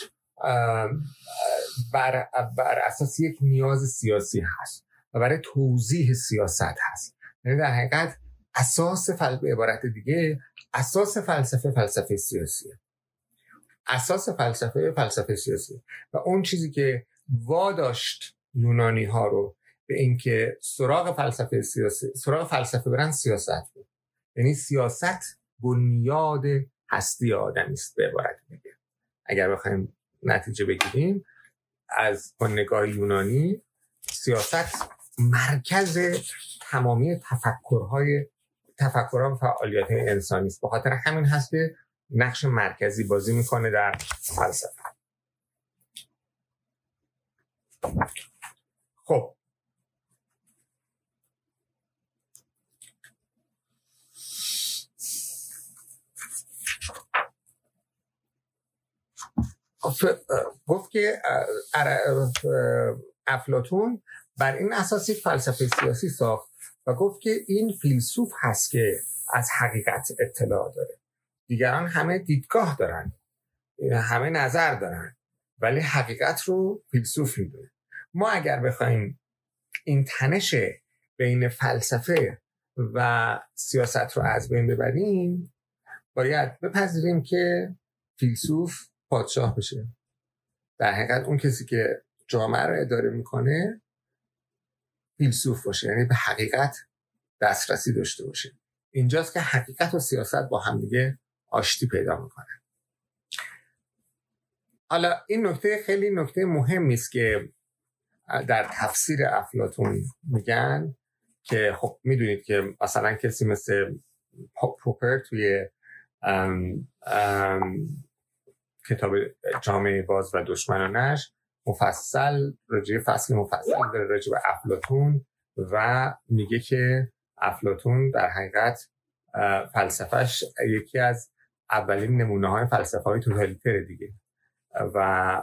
بر اساس یک نیاز سیاسی هست و برای توضیح سیاست هست. یعنی در حقیقت اساس به عبارت دیگه اساس فلسفه سیاسیه. اساس فلسفه سیاسی و اون چیزی که واداشت یونانی ها رو به اینکه سراغ فلسفه برن سیاست بود. یعنی سیاست بنیاد هستی آدمی است به عبارت دیگه. اگر بخوایم نتیجه بگیریم با نگاه یونانی، سیاست مرکز تمامی تفکرها و فعالیت‌های انسانی است. به خاطر همین هست که نقش مرکزی بازی میکنه در فلسفه. خب گفت که افلاطون بر این اساسی فلسفه سیاسی ساخت و گفت که این فیلسوف هست که از حقیقت اطلاع داره. دیگران همه دیدگاه دارن، همه نظر دارن، ولی حقیقت رو فیلسوف میدونه. ما اگر بخوایم این تنش بین فلسفه و سیاست رو از بین ببریم، باید بپذیریم که فیلسوف پادشاه بشه. در حقیقت اون کسی که جامعه رو اداره میکنه فیلسوف باشه، یعنی به حقیقت دسترسی داشته باشه. اینجاست که حقیقت و سیاست با هم دیگه آشتی پیدا میکنه. حالا این نکته خیلی نکته مهمی است که در تفسیر افلاطون میگن که خب میدونید که مثلا کسی مثل پوپر توی کتاب جامعه باز و دشمنانش فصل مفصل داره راجع به افلاطون و میگه که افلاطون در حقیقت فلسفهش یکی از اولین نمونه های فلسفه های توتالیتر دیگه و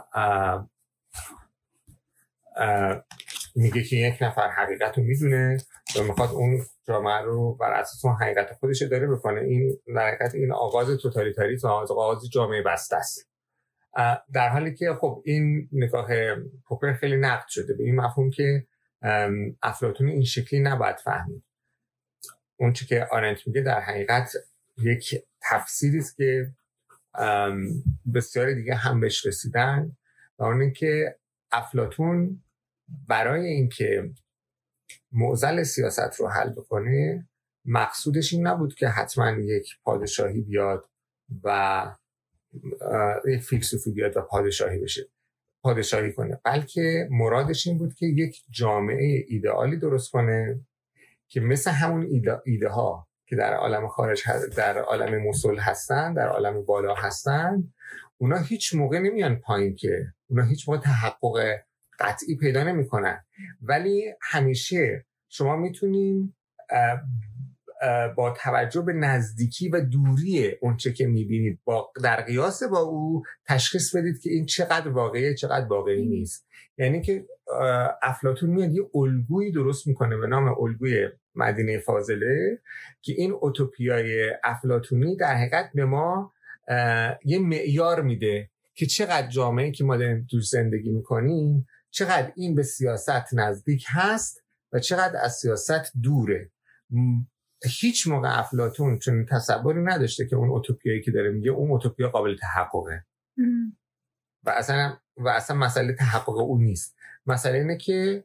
میگه که یک نفر حقیقت رو میدونه و میخواد اون جامعه رو بر اساس اون حقیقت خودش اداره بکنه. این در حقیقت این آغاز توتالیتاریسم، آغاز جامعه بسته است. در حالی که خب این نگاه پوپر خیلی نقد شده به این مفهوم که افلاطون این شکلی نباید فهمید. اون چی که آرنت میگه در حقیقت یک تفسیری است که بسیاری دیگه هم بهش رسیدن و اون این که افلاطون برای اینکه معضل سیاست رو حل بکنه مقصودش این نبود که حتما یک پادشاهی بیاد و یک فیلسوفی بیاد و پادشاهی کنه، بلکه مرادش این بود که یک جامعه ایدئالی درست کنه که مثل همون ایده ها که در عالم خارج در عالم موصول هستن، در عالم بالا هستن، اونا هیچ موقع نمیان پایین، که اونا هیچ موقع تحقق قطعی پیدا نمیکنن، ولی همیشه شما میتونین با توجه به نزدیکی و دوری اونچه که میبینید در قیاس با او تشخیص بدید که این چقدر واقعیه چقدر واقعی نیست. یعنی که افلاطون میاد یه الگویی درست میکنه به نام الگوی مدینه فاضله که این اوتوپیای افلاطونی در حقیقت به ما یه معیار میده که چقدر جامعه‌ای که ما داریم توش زندگی میکنیم چقدر این به سیاست نزدیک هست و چقدر از سیاست دوره. هیچ موقع افلاطون چون تصوری نداشته که اون اوتوپیایی که داره میگه اون اوتوپیا قابل تحققه و اصلا مسئله تحقق اون نیست. مسئله اینه که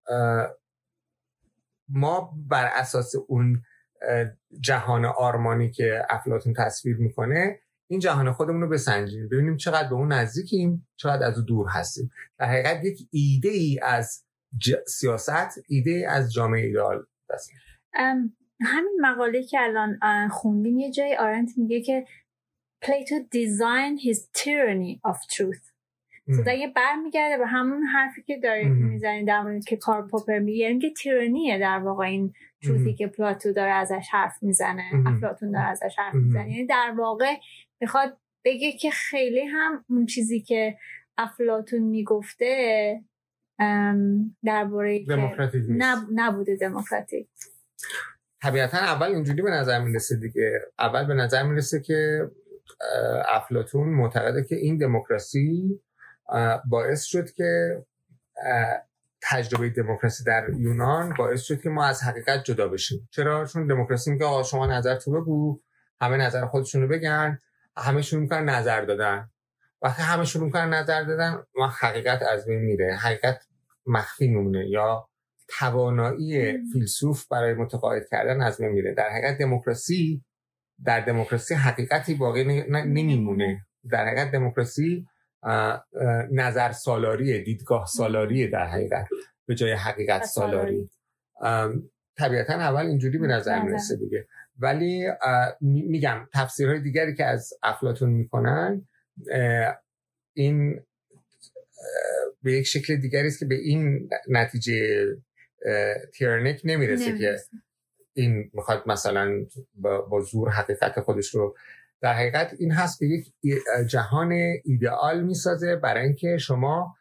ما بر اساس اون جهان آرمانی که افلاطون تصویر میکنه این جهان خودمون رو بسنجیم، ببینیم چقدر به اون نزدیکیم چقدر از اون دور هستیم. در حقیقت یک ایده ای از سیاست، ایده ای از جامعه ایدئال هست. همین مقاله که الان خوندیم یه جای آرنت میگه که Plato designed his tyranny of truth. دیگه برمیگرده به همون حرفی که داریم میزنیم در مورد که کارل پوپر میگه، یعنی که تیرانیه در واقع این تروثی که پلاتو داره ازش حرف میزنه، افلاطون داره ازش حرف میزنه. یعنی در واقع میخواد بگه که خیلی هم اون چیزی که افلاطون میگفته درباره دموکراتیک نبوده دموکراتیک. طبیعتا اول اینجوری به نظر میرسه دیگه. اول به نظر میرسه که افلاطون معتقده که این دموکراسی باعث شد که تجربه دموکراسی در یونان باعث شد که ما از حقیقت جدا بشیم. چرا؟ چون دموکراسی میگه آقا شما نظر تو بگو، همه نظر خودشونو بگن، همه شروع میکنن نظر دادن. وقتی همه شروع میکنن نظر دادن ما حقیقت از بین میره، حقیقت مخفی میمونه یا توانایی فیلسوف برای متقاعد کردن از بین میره. در حقیقت در دموکراسی حقیقتی باقی نمیمونه. در حقیقت دموکراسی نظر سالاریه، دیدگاه سالاریه در حقیقت به جای حقیقت سالاری. طبیعتا اول اینجوری به نظر میرسه دیگه. ولی میگم تفسیرهای دیگری که از افلاطون میکنن این به یک شکل دیگری است که به این نتیجه تیرانیک نمیرسه که این میخواد مثلا با زور حقیقت خودش رو. در حقیقت این هست که یک جهان ایدئال میسازه برای اینکه شما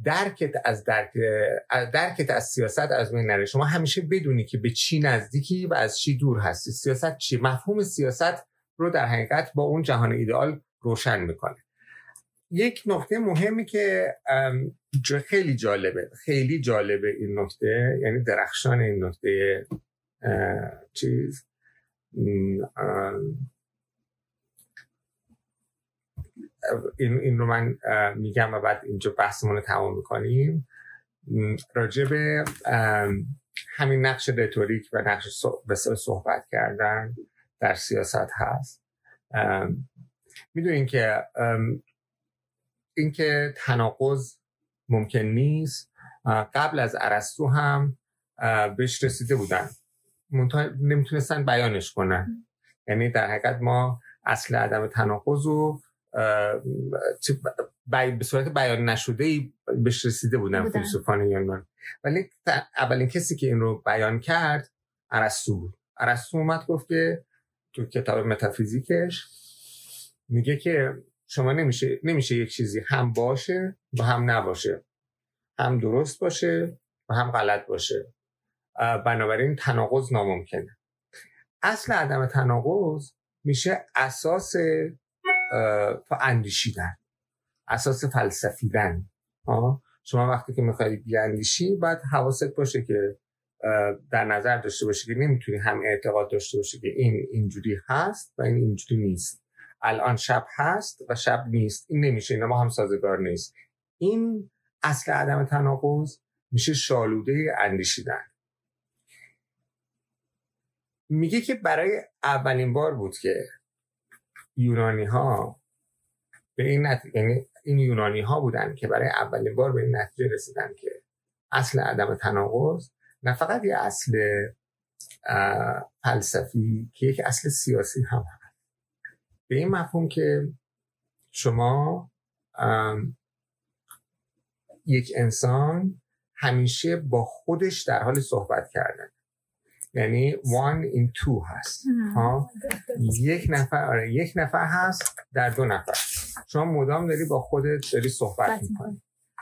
درکت از سیاست از بین نره. شما همیشه بدونی که به چی نزدیکی و از چی دور هستی. سیاست چی؟ مفهوم سیاست رو در حقیقت با اون جهان ایدئال روشن میکنه. یک نکته مهمی که خیلی جالبه این نکته، یعنی درخشان این نکته این رو من میگم و بعد اینجا بحثمون رو تمام میکنیم. راجع به همین نقش رتوریک و نقش بسیار صحبت کردن در سیاست هست. میدونین که اینکه تناقض ممکن نیست قبل از ارسطو هم بهش رسیده بودن، نمیتونستن بیانش کنن. یعنی در حقیقت ما اصل عدم تناقض رو به صورت بیان نشده‌ای بهش رسیده بودن فیلسوفان یونان. ولی اولین کسی که این رو بیان کرد ارسطو بود. ارسطو اومد گفت که تو کتاب متافیزیکش میگه که شما نمیشه یک چیزی هم باشه و هم نباشه، هم درست باشه و هم غلط باشه، بنابراین تناقض ناممکنه. اصل عدم تناقض میشه اساس اندیشیدن، اساس فلسفیدن. شما وقتی که میخوایی بیاندیشی باید حواست باشه که در نظر داشته باشه که نمیتونی هم اعتقاد داشته باشه که این اینجوری هست و این اینجوری نیست. الان شب هست و شب نیست، این نمیشه، اینا با هم سازگار نیست. این اصل عدم تناقض میشه شالوده اندیشیدن. میگه که برای اولین بار بود که یونانی ها به این یونانی ها بودن که برای اولین بار به این نتیجه رسیدن که اصل عدم تناقض نه فقط یه اصل فلسفی که یک اصل سیاسی هم هست. به این مفهوم که شما یک انسان همیشه با خودش در حال صحبت کردن. یعنی one in two هست. یک نفر هست در دو نفر. شما مدام داری با خودت داری صحبت میکنی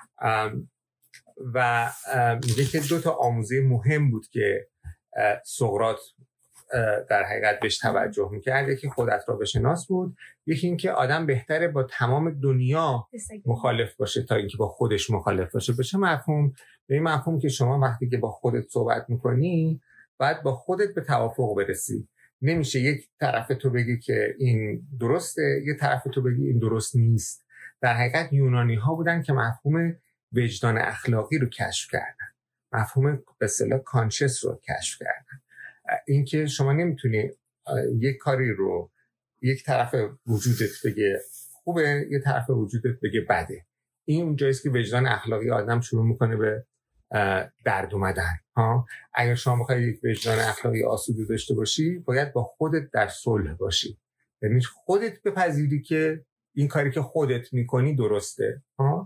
و میگه که 2 آموزه مهم بود که سقراط در حقیقت بهش توجه میکرد. یکی خودت را بشناس بود، یکی این که آدم بهتره با تمام دنیا مخالف باشه تا اینکه با خودش مخالف باشه. به چه مفهوم؟ به این مفهوم که شما وقتی که با خودت صحبت میکنی باید با خودت به توافق برسی. نمیشه یک طرف تو بگی که این درسته، یک طرف تو بگی این درست نیست. در حقیقت یونانی ها بودن که مفهوم وجدان اخلاقی رو کشف کردن، مفهوم به اصطلاح کانشس رو کشف کردن. این که شما نمیتونی یک کاری رو یک طرف وجودت بگه خوبه، یک طرف وجودت بگه بده. این اونجاییست که وجدان اخلاقی آدم شروع میکنه به درد اومدن. اگر شما بخوای یک وجدان اخلاقی آسوده داشته باشی باید با خودت در صلح باشی، یعنی خودت بپذیری که این کاری که خودت میکنی درسته.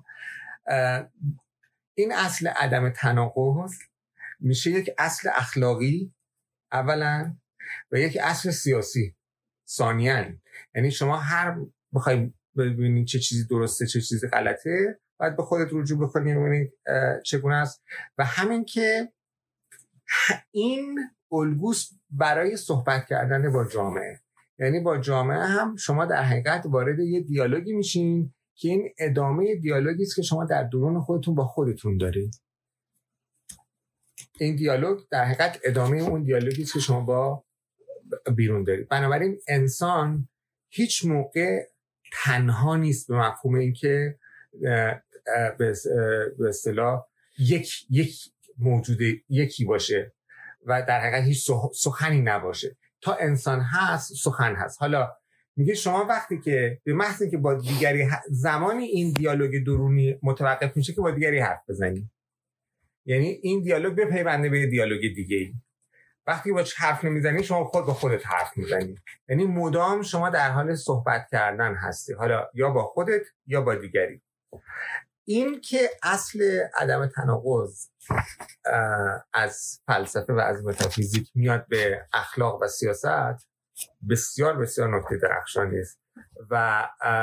این اصل عدم تناقض میشه یک اصل اخلاقی اولا و یک اصل سیاسی ثانیاً. یعنی شما هر بخوای ببینی چه چیزی درسته چه چیزی غلطه باید به خودت رجوع بکنی ببینی چگونه است. و همین که این الگوست برای صحبت کردن با جامعه، یعنی با جامعه هم شما در حقیقت وارد یه دیالوگی میشین که این ادامه دیالوگی است که شما در درون خودتون با خودتون دارید. این دیالوگ در حقیقت ادامه اون دیالوگی است که شما با بیرون دارید. بنابراین انسان هیچ موقع تنها نیست به مفهوم این که به اصطلاح یک موجود یکی باشه و در حقیقت هیچ سخنی نباشه. تا انسان هست سخن هست. حالا میگه شما وقتی که به محض اینکه با دیگری زمانی این دیالوگ درونی متوقف میشه که با دیگری حرف بزنی، یعنی این دیالوگ بپیونده به دیالوگ دیگه‌ای. وقتی با حرف نمیزنی شما خود با خودت حرف میزنی، یعنی مدام شما در حال صحبت کردن هستی، حالا یا با خودت یا با دیگری. این که اصل عدم تناقض از فلسفه و از متافیزیک میاد به اخلاق و سیاست بسیار بسیار نکته درخشانی است و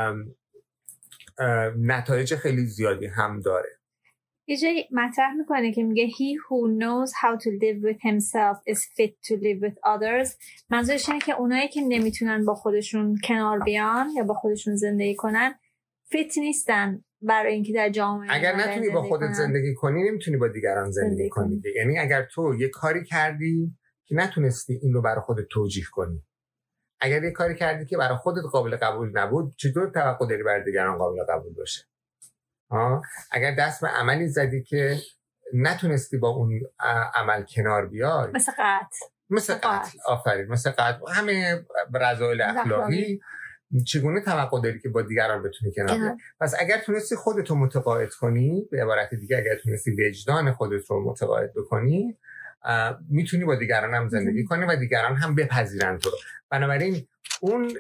نتایج خیلی زیادی هم داره. یه جایی مطرح میکنه که میگه he who knows how to live with himself is fit to live with others. منظورش اینه که اونایی که نمیتونن با خودشون کنار بیان یا با خودشون زندگی کنن فیت نیستن برای اینکه در جامعه. اگر نتونی با خودت زندگی کنی نمیتونی با دیگران زندگی کنی. یعنی اگر تو یه کاری کردی که نتونستی این رو برای خودت توجیه کنی، اگر یه کاری کردی که برای خودت قابل قبول نبود، چطور توقع داری برای دیگران قابل قبول باشه؟ اگر دست به عملی زدی که نتونستی با اون عمل کنار بیای، مثل قتل آفرین، مثل قتل، همه رذایل اخلاقی، چگونه توقع داری که با دیگران بتونی کنار بیای؟ پس اگر تونستی خودتو متقاعد کنی، به عبارت دیگه اگر تونستی وجدان خودت رو متقاعد بکنی، میتونی با دیگران هم زندگی کنی و دیگران هم بپذیرن تو رو. بنابراین اون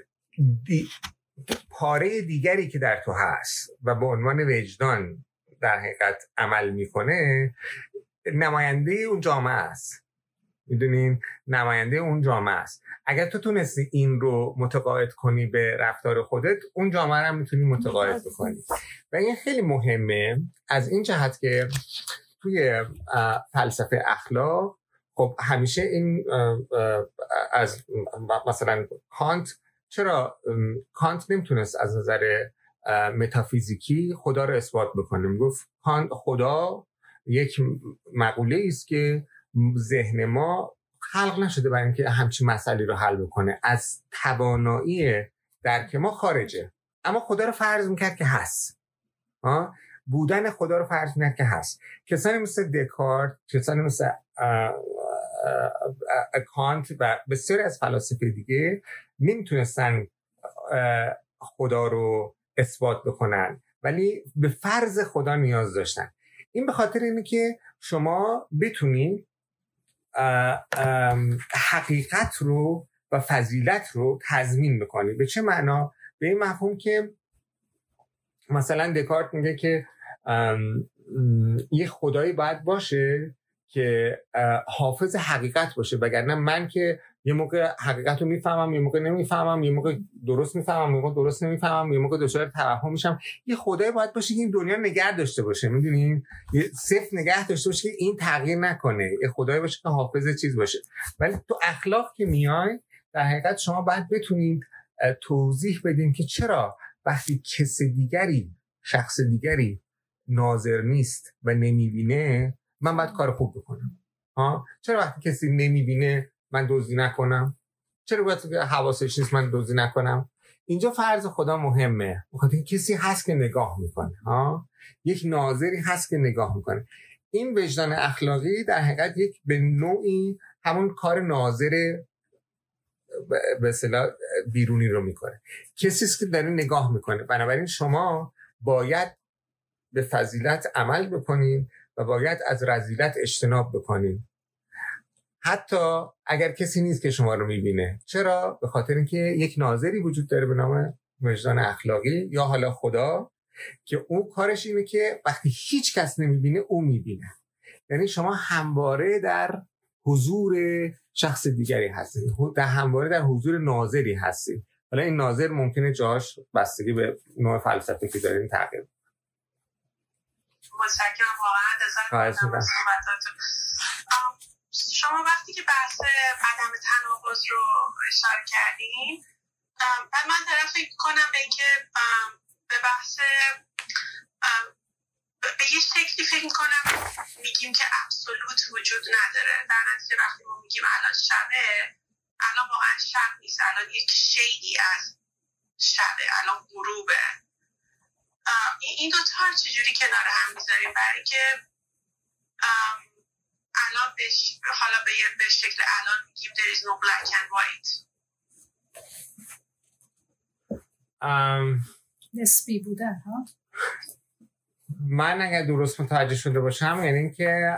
پاره دیگری که در تو هست و به عنوان وجدان در حقیقت عمل میکنه، نماینده اون جامعه است. میدونین نماینده اون جامعه است. اگر تو تونستی این رو متقاعد کنی به رفتار خودت، اون جامعه رو هم میتونی متقاعد بکنی. و این خیلی مهمه از این جهت که توی فلسفه اخلاق خب همیشه این از مثلا کانت، چرا کانت نمیتونست از نظر متافیزیکی خدا رو اثبات بکنه؟ میگفت خدا یک مقوله است که ذهن ما خلق نشده برای اینکه همچین مسئله رو حل بکنه، از توانایی درک ما خارجه. اما خدا رو فرض میکرد که هست، بودن خدا رو فرض میکرد که هست. کسانی مثل دکارت، کسانی مثل کانت و بسیاری از فلاسفه دیگه نمیتونستن خدا رو اثبات بکنن، ولی به فرض خدا نیاز داشتن. این به خاطر اینه که شما بتونید حقیقت رو و فضیلت رو تضمین بکنید. به چه معنا؟ به این مفهوم که مثلا دکارت میگه که یه خدایی باید باشه که حافظ حقیقت باشه، وگرنه من که یه موقع حقیقت رو میفهمم، یه موقع نمیفهمم، یه موقع درست میفهمم، یه موقع درست نمیفهمم، یه موقع دچار توهم میشم. یه خدای باید باشه که این دنیا نگه داشته باشه، میدونین، یه صفر نگه داشته باشه که این تغییر نکنه، یه خدای باشه که حافظ چیز باشه. ولی تو اخلاق که میای، در حقیقت شما باید بتونید توضیح بدین که چرا وقتی کس دیگری، شخص دیگری ناظر نیست و نمیبینه، من باید کار خوب بکنم. چرا وقتی کسی نمیبینه من دزدی نکنم؟ چرا باید حواسش نیست من دزدی نکنم؟ اینجا فرض خدا مهمه، بخاطر اینکه کسی هست که نگاه میکنه، یک ناظری هست که نگاه میکنه. این وجدان اخلاقی در حقیقت یک به نوعی همون کار ناظر به اصطلاح بیرونی رو میکنه، کسی است که داره نگاه میکنه. بنابراین شما باید به فضیلت عمل بکنین و باید از رذیلت اجتناب بکنین، حتی اگر کسی نیست که شما رو میبینه. چرا؟ به خاطر اینکه یک ناظری وجود داره به نام وجدان اخلاقی یا حالا خدا، که اون کارش اینه که وقتی هیچ کس نمیبینه او میبینه. یعنی شما همواره در حضور شخص دیگری هستید، همواره در حضور ناظری هستید. حالا این ناظر ممکنه جاش بستگی به نوع فلسفه که دارین تغییر. متشکرم واقعا از صحبتاتون. شما وقتی که بحث عدم تناقض رو اشاره کردین، بعد من طرف فکر کنم به اینکه به بحث به یه شکلی فکر کنم میگیم که ابسولوت وجود نداره. در نتیجه وقتی ما میگیم الان شبه، الان واقعا شب نیست، الان یک شیدی از شبه، الان غروبه. این دو تا چجوری کنار هم میذاریم؟ برای که الان حالا به شکل الان میگیم there is no black and white. نسبی بودن ها. من اگر درست متوجه شده باشم یعنی اینکه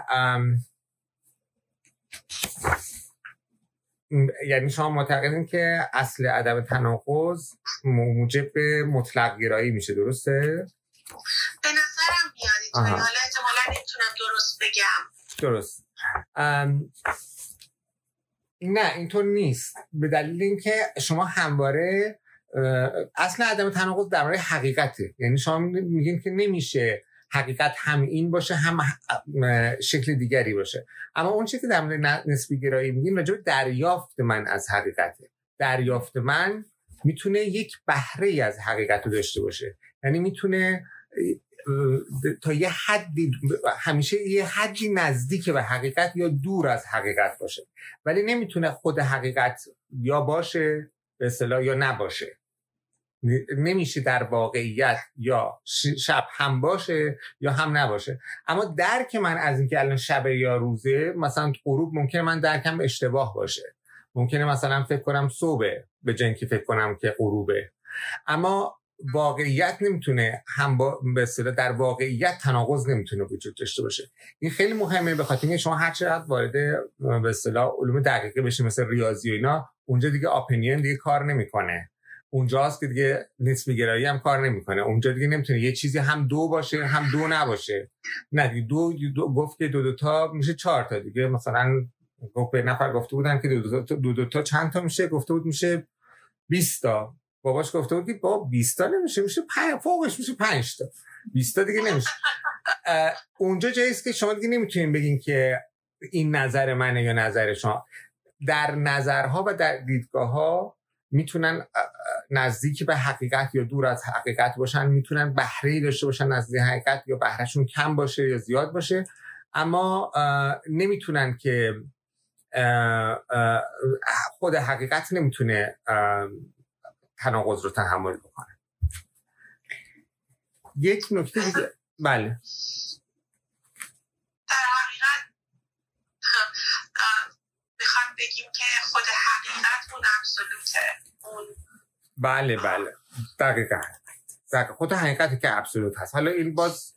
یعنی شما معتقدین که اصل عدم تناقض موجب مطلق گرایی میشه، درسته؟ به نظرم میاد اینطوری، حالا احتمالا نمیتونم درست بگم. درست. نه اینطور نیست، به دلیل اینکه شما همواره اصل عدم تناقض در مورد حقیقته. یعنی شما میگین که نمیشه حقیقت هم این باشه هم شکل دیگری باشه. اما اون چیزی که در مورد نسبی گرایی میگیم راجع به دریافت من از حقیقته. دریافت من میتونه یک بهره از حقیقت رو داشته باشه، یعنی میتونه تا یه حدی، همیشه یه حدی نزدیک به حقیقت یا دور از حقیقت باشه، ولی نمیتونه خود حقیقت یا باشه به اصطلاح یا نباشه. نمیشه در واقعیت یا شب هم باشه یا هم نباشه. اما درک من از اینکه الان شب یا روزه، مثلا غروب، ممکنه من درکم اشتباه باشه، ممکنه مثلا فکر کنم صبح به جای اینکه فکر کنم که غروبه. اما واقعیت نمیتونه به اصطلاح در واقعیت تناقض نمیتونه وجود داشته باشه. این خیلی مهمه، به خاطر اینکه شما هر چقدر وارد به اصطلاح علوم دقیقه بشید مثل ریاضی و اینا، اونجا دیگه اپینین دیگه کار نمیکنه. اونجاست که دیگه نسبی گرایی هم کار نمیکنه. اونجا دیگه نمیتونه یه چیزی هم دو باشه هم دو نباشه. نه دیگه دو گفت که دو تا میشه 4 تا دیگه. مثلا گفت به نفر گفته بودن که دو تا چند تا میشه، گفته بود میشه 20 تا. باباش گفته بود که بابا 20 تا نمیشه، میشه 5، فوقش میشه 5 تا. 20 تا دیگه نمیشه. اونجا جاییست که شما دیگه نمیتونین بگین که این نظر منه یا نظر شما. در نظرها و در دیدگاه‌ها میتونن نزدیک به حقیقت یا دور از حقیقت باشن، میتونن بهره‌ای داشته باشن نزدیک حقیقت یا بهرهشون کم باشه یا زیاد باشه، اما نمیتونن که خود حقیقت نمیتونه تناقض رو تحمل بکنه. یک نکته دیگه، بله، در حقیقت میخوام بگیم که خود حقیقت اون ابسولوته. بله دقیقاً خود حقیقتی که ابسولوت هست. حالا این باز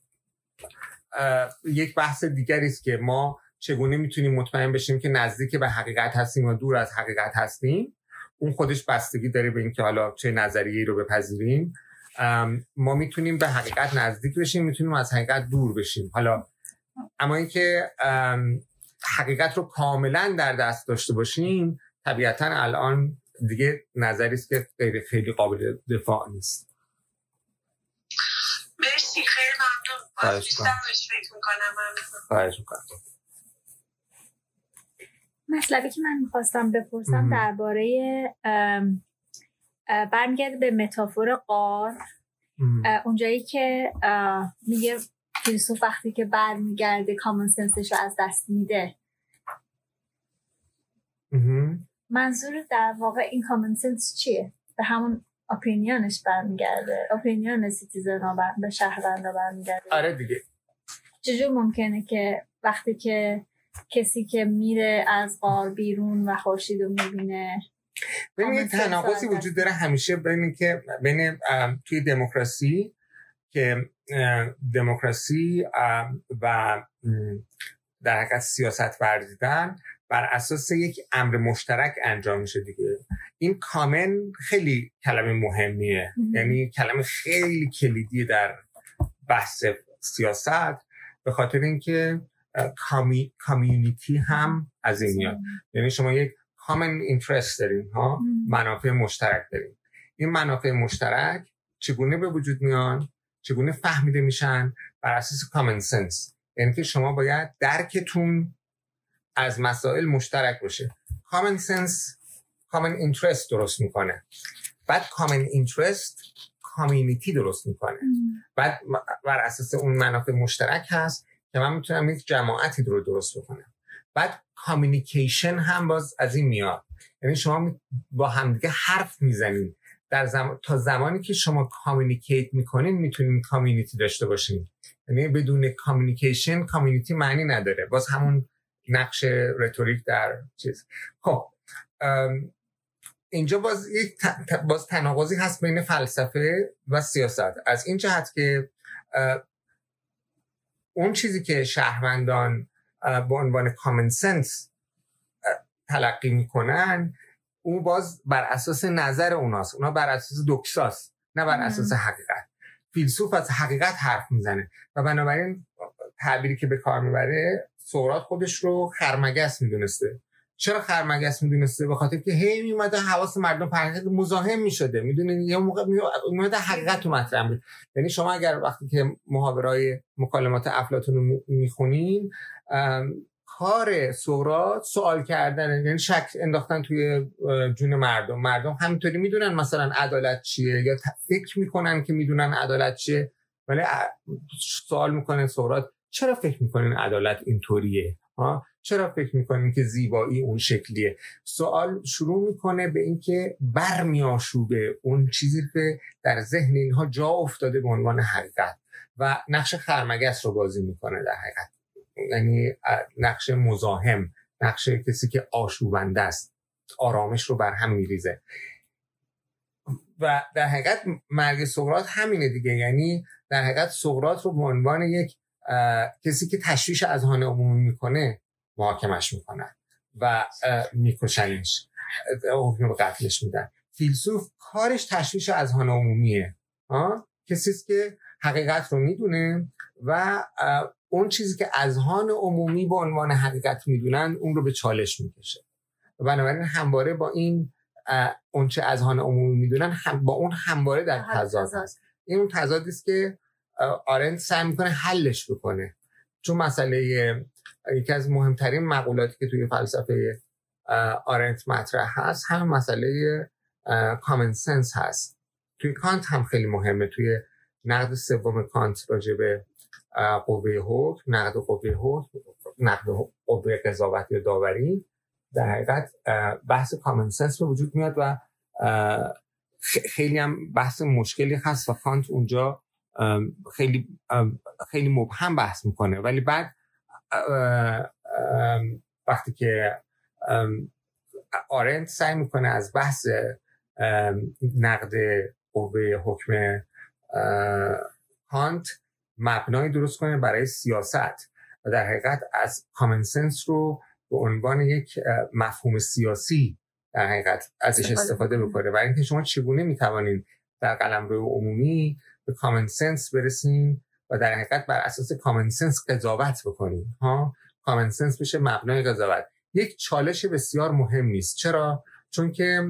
یک بحث دیگری است که ما چگونه میتونیم مطمئن بشیم که نزدیک به حقیقت هستیم و دور از حقیقت هستیم. اون خودش بستگی داره به اینکه حالا چه نظریه‌ای رو بپذیریم. ما میتونیم به حقیقت نزدیک بشیم، میتونیم از حقیقت دور بشیم. حالا اما اینکه حقیقت رو کاملا در دست داشته باشیم، طبیعتا الان دیگه نظری است که خیلی قابل دفاع نیست. مرسی، خیلی ممنون. خواهش میکنم. مطلبی که من میخواستم بپرسم درباره برمیگرده به متافور غار، اونجایی که میگه فیلسوف وقتی که برمیگرده کامن سنسش رو از دست میده. منظور در واقع این کامن سنس چیه؟ به همون اپینیونش برمیگرده، اپینیون سیتیزن ها به شهروند ها برمیگرده. آره دیگه. چجور ممکنه که وقتی که کسی که میره از غار بیرون و خورشید رو میبینه، ببینید تناقضی وجود داره همیشه بین توی دموکراسی که دموکراسی و در حقیقت سیاست ورزیدن بر اساس یک امر مشترک انجام میشه دیگه. این کامن خیلی کلمه مهمیه، یعنی کلمه خیلی کلیدی در بحث سیاست، به خاطر اینکه کامیونیتی هم از این میاد. یعنی شما یک common interest دارین ها، منافع مشترک دارین. این منافع مشترک چگونه به وجود میان، چگونه فهمیده میشن؟ بر اساس common sense. یعنی که شما باید درکتون از مسائل مشترک باشه. common sense common interest درست میکنه، بعد common interest community درست میکنه، بعد بر اساس اون منافع مشترک هست که من میتونم یک جماعتی رو درست بکنم. بعد کامیونیکیشن هم باز از این میاد، یعنی شما با همدیگه حرف میزنید تا زمانی که شما کامیونیکیت میکنین میتونین کامیونیتی داشته باشین. یعنی بدون کامیونیکیشن کامیونیتی معنی نداره. باز همون نقش رتوریک در چیز. خب اینجا باز تناقضی هست بین فلسفه و سیاست، از این جهت که اون چیزی که شهروندان به عنوان کامن سنس تلقی میکنن، اون باز بر اساس نظر اوناست، اونا بر اساس دوکساست، نه بر اساس حقیقت. فیلسوف از حقیقت حرف میزنه و بنابراین تعبیری که به کار میبره، سقراط خودش رو خرمگس میدونسته. چرا خرمگس میدونسته؟ به خاطر که هی میومده حواس مردم حقیقت مزاحم میشده. میدونین یه موقع میومده حقیقت رو مطرح میکنه. یعنی شما اگر وقتی که محاوره‌های مکالمات افلاطون رو میخونین، کار سقراط سوال کردن، یعنی شک انداختن توی جون مردم. مردم همینطوری میدونن مثلا عدالت چیه یا فکر میکنن که میدونن عدالت چیه، ولی سوال میکنن سقراط چرا فکر میکنین عدالت اینطوریه؟ چرا فکر میکنین که زیبایی اون شکلیه؟ سوال شروع میکنه به اینکه برمیآشوبه اون چیزی که در ذهن اینها جا افتاده به عنوان حقیقت و نقش خرمگس رو بازی میکنه در حقیقت. یعنی نقش مزاحم، نقش کسی که آشوبنده است، آرامش رو بر هم میریزه. و در حقیقت مرگ سقراط همینه دیگه. یعنی در حقیقت سقراط رو به عنوان یک کسی که تشویش اذهان عمومی میکنه محاکمش میکنن و میکشنش، حکم به قتلش میدن. فیلسوف کارش تشویش اذهان عمومیه، کسیست که حقیقت رو میدونه و اون چیزی که اذهان عمومی به عنوان حقیقت میدونن اون رو به چالش میکشه. و بنابراین همواره با این اون چه اذهان عمومی میدونن با اون همواره در تضاد هست. این اون تضادی است که آرنت سعی میکنه حلش بکنه، چون مسئله یکی از مهمترین مقولاتی که توی فلسفه آرنت مطرح هست همین مسئله کامن سنس هست. توی کانت هم خیلی مهمه، توی نقد سوم کانت راجع به قوه حکم، نقد قوه حکم، نقد قوه قضاوت یا داوری، در حقیقت بحث کامن سنس به وجود میاد و خیلی هم بحث مشکلی هست و کانت اونجا خیلی مبهم بحث میکنه. ولی بعد وقتی که آرنت سعی میکنه از بحث نقد قوه حکم کانت مبنای درست کنه برای سیاست و در حقیقت از کامن سنس رو به عنوان یک مفهوم سیاسی در حقیقت ازش استفاده بکنه. برای اینکه شما چگونه میتوانید در قلمرو عمومی به کامن سنس برسین و در حقیقت بر اساس کامن سنس قضاوت بکنین. کامن سنس بشه مبنای قضاوت. یک چالش بسیار مهم نیست. چرا؟ چون که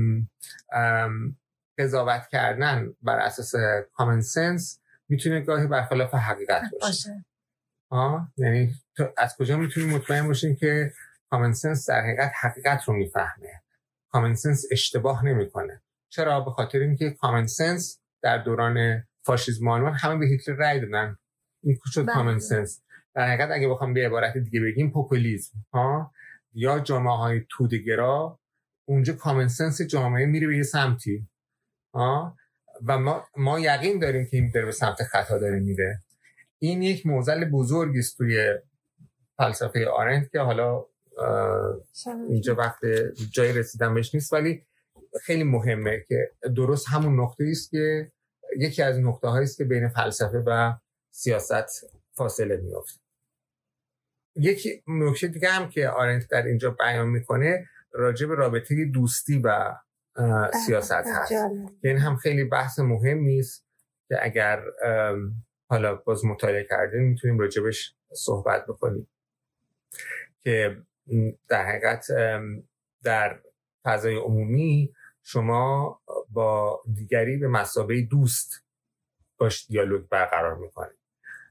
قضاوت کردن بر اساس کامن سنس میتونه گاهی برخلاف حقیقت باشه. یعنی تو از کجا میتونی مطمئن باشین که کامن سنس در حقیقت رو میفهمه؟ کامن سنس اشتباه نمیکنه. چرا؟ به خاطر اینکه کامن سنس در دوران فاشیسم آلمان همه به هیتلر رأی دادن. این شد کامن سنس. در حقیقت اگه بخوام به عبارت دیگه بگیم پوپولیسم یا جامعه‌های توده‌گرا، اونجا کامن سنس جامعه میره به یه سمتی و ما یقین داریم که این داره به سمت خطا داره میره. این یک معضل بزرگی است توی فلسفه آرنت که حالا اینجا وقت جای رسیدن بهش نیست، ولی خیلی مهمه که درست همون نقطه است که یکی از نقطه هایی است که بین فلسفه و سیاست فاصله میفته. یکی نکته دیگه هم که آرنت در اینجا بیان میکنه راجع به رابطه دوستی و سیاست هست که این هم خیلی بحث مهمی است که اگر حالا باز مطالعه کردیم میتونیم راجبش صحبت بکنیم که در حقیقت در فضای عمومی شما با دیگری به مثابه دوست باش دیالوگ برقرار میکنید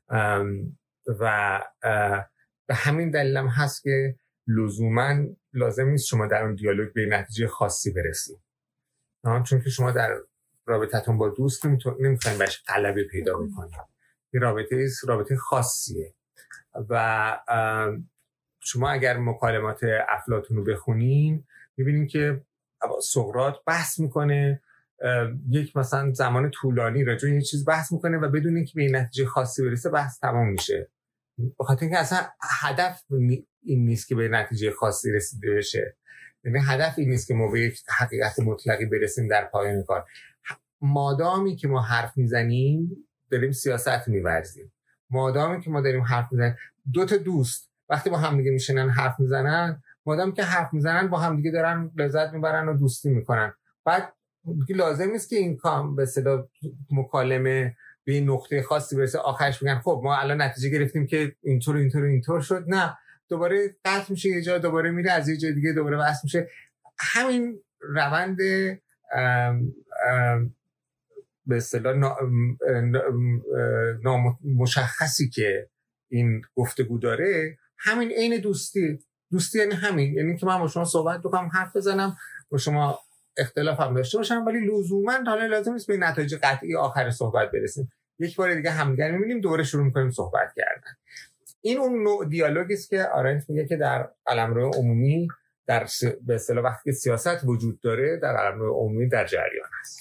و به همین دلیل هم هست که لزوماً لازم نیست شما در اون دیالوگ به نتیجه خاصی برسید، چون که شما در رابطتون با دوست نمیخواین بهش غلبه پیدا بکنید. این رابطه خاصیه و شما اگر مکالمات افلاطون رو بخونین میبینین که سقراط بحث میکنه یک مثلا زمان طولانی راجع به یه چیز بحث میکنه و بدون اینکه به این نتیجه خاصی برسه بحث تمام میشه، بخاطر اینکه اصلا هدف این نیست که به نتیجه خاصی رسیده بشه. یعنی هدف این نیست که ما به یک حقیقت مطلقی برسیم در پایان کار. مادامی که ما حرف میزنیم داریم سیاست می‌ورزیم. مادامی که ما داریم حرف میزنیم، دو تا دوست وقتی با هم دیگه میشنن حرف میزنن، مادامی که حرف میزنن با هم دیگه دارن لذت میبرن و دوستی میکنن. بعد لازم نیست که این کام به اصطلاح مکالمه به این نقطه خاصی برسه آخرش بگن خب ما الان نتیجه گرفتیم که اینطور شد. نه، دوباره قطع میشه یه جا، دوباره میره از یه جای دیگه دوباره وصل میشه. همین روند به اصطلاح نامشخصی که این گفتگو داره همین عین دوستی یعنی همین، یعنی که من با شما صحبت بکنم، حرف بزنم، با شما اختلاف هم داشته باشم، ولی لزوما حالا لازم نیست به نتایج قطعی آخر صحبت برسیم. یک بار دیگه همدیگر می‌بینیم، دوباره شروع می‌کنیم صحبت کردن. این اون نوع دیالوگی است که آرنت میگه که در قلمرو عمومی در به اصطلاح وقتی سیاست وجود داره در قلمرو عمومی در جریان است.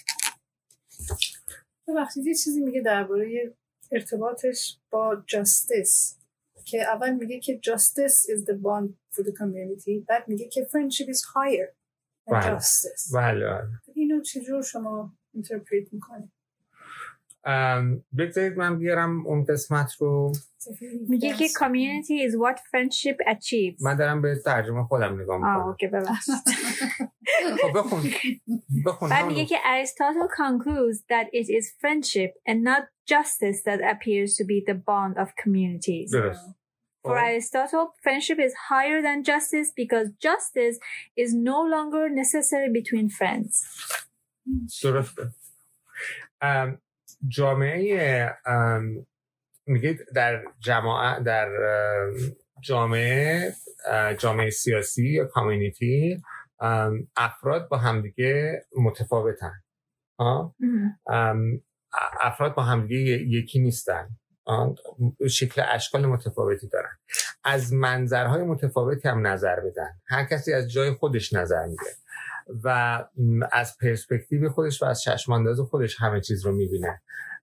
وقتی یه چیزی میگه درباره ارتباطش با جاستس که اول میگه که justice is the bond for the community، بعد میگه که friendship is higher than justice. بله. اینو چجور شما اینترپریت میکنید؟ بگذارید من بیارم اون قسمت رو. میگه که community is what friendship achieves. من دارم به ترجمه خودم نگاه میکنم. اوکی ببخشید. خب بخون. بعد میگه که Aristotle concludes that it is friendship and not justice that appears to be the bond of communities. درست. For Aristotle, friendship is higher than justice because justice is no longer necessary between friends. درسته. جامعه میگه در جامعه سیاسی یا کامیونیتی افراد با همدیگه متفاوتن. افراد با همدیگه یکی نیستن، شکل اشکال متفاوتی دارن، از منظرهای متفاوتی هم نظر بدن، هر کسی از جای خودش نظر میده و از پرسپکتیو خودش و از چشمانداز خودش همه چیز رو میبینه.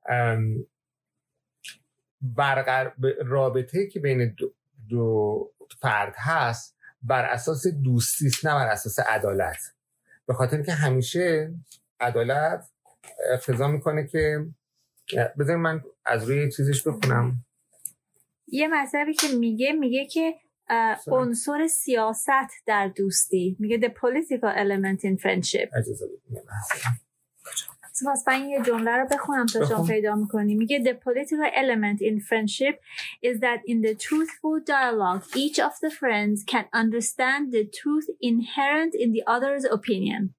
رابطه‌ای که بین دو فرد هست بر اساس دوستی است، نه بر اساس عدالت، به خاطر که همیشه عدالت اقتضا میکنه که بذارید من از روی چیزش بخونم. یه مطلبی که میگه که عنصر سیاست در دوستی، میگه the political element in friendship. اجازه بدید من یه جمله رو بخونم تا شما پیدا میکنی. میگه the political element in friendship is that in the truthful dialogue each of the friends can understand the truth inherent in the other's opinion.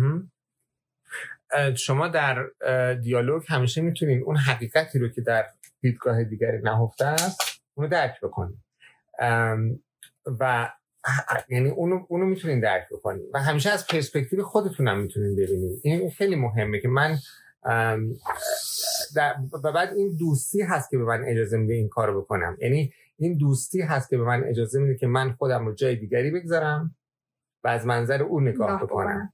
شما در دیالوگ همیشه میتونین اون حقیقتی رو که در دیدگاه دیگری نهفته است اونو درک بکنید و یعنی اونو میتونین درک بکنید و همیشه از پرسپکتیو خودتون هم میتونین ببینید. این خیلی مهمه که من و بعد این دوستی هست که به من اجازه میده این کارو بکنم. یعنی این دوستی هست که به من اجازه میده که من خودم رو جای دیگری بگذارم و از منظر اون نگاه بکنم.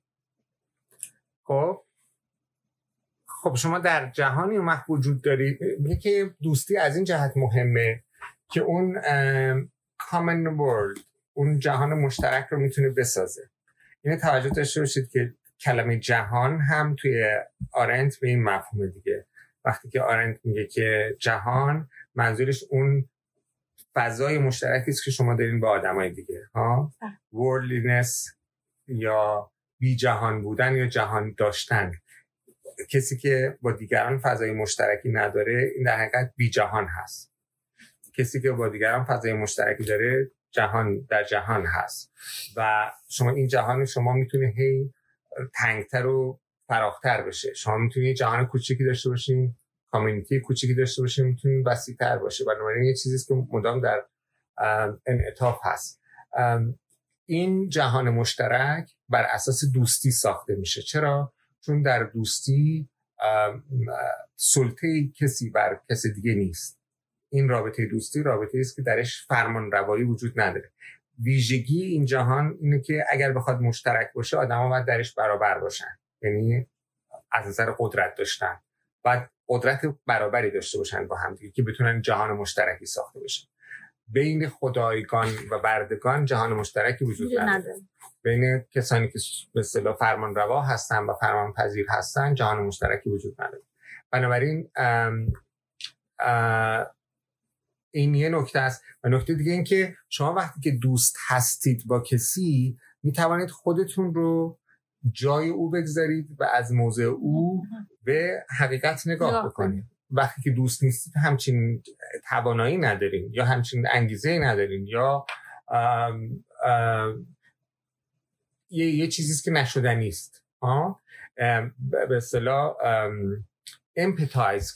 خب شما در جهانی وجود دارید میگه که دوستی از این جهت مهمه که اون common world، اون جهان مشترک رو میتونه بسازه. اینه توجه داشته باشید که کلمه جهان هم توی آرنت به این مفهوم دیگه. وقتی که آرنت میگه که جهان، منظورش اون فضای مشترکی است که شما دارین با آدمای دیگه worldliness یا بی جهان بودن یا جهان داشتن. کسی که با دیگران فضای مشترکی نداره این در حقیقت بی جهان هست. کسی که با دیگران فضای مشترکی داره جهان در جهان هست و شما این جهان شما میتونه هی تنگتر و فراختر بشه. شما میتونید جهان کوچیکی داشته باشین، کامیونیتی کوچیکی داشته باشین، میتونید وسیع‌تر باشه. بنابراین یه چیزی است که مدام در انعطاف هست. این جهان مشترک بر اساس دوستی ساخته میشه. چرا؟ چون در دوستی سلطه کسی بر کسی دیگه نیست. این رابطه دوستی رابطه است که درش فرمان روایی وجود نداره. ویژگی این جهان اینه که اگر بخواد مشترک باشه آدم‌ها باید درش برابر باشن، یعنی از نظر قدرت داشتن باید قدرت برابری داشته باشن با هم دیگه که بتونن جهان مشترکی ساخته بشه. بین خدایگان و بردگان جهان مشترکی وجود نداره. بین کسانی که به اصطلاح فرمان روا هستن و فرمان پذیر هستن جهان مشترکی وجود نداره. بنابراین این یه نکته است. و نکته دیگه این که شما وقتی که دوست هستید با کسی می توانید خودتون رو جای او بگذارید و از موضع او به حقیقت نگاه بکنید. وقتی که دوست نیستید همچین توانایی ندارین یا همچین انگیزه ندارین یا یه چیزیست که نشدنی است. به اصطلاح امپاتایز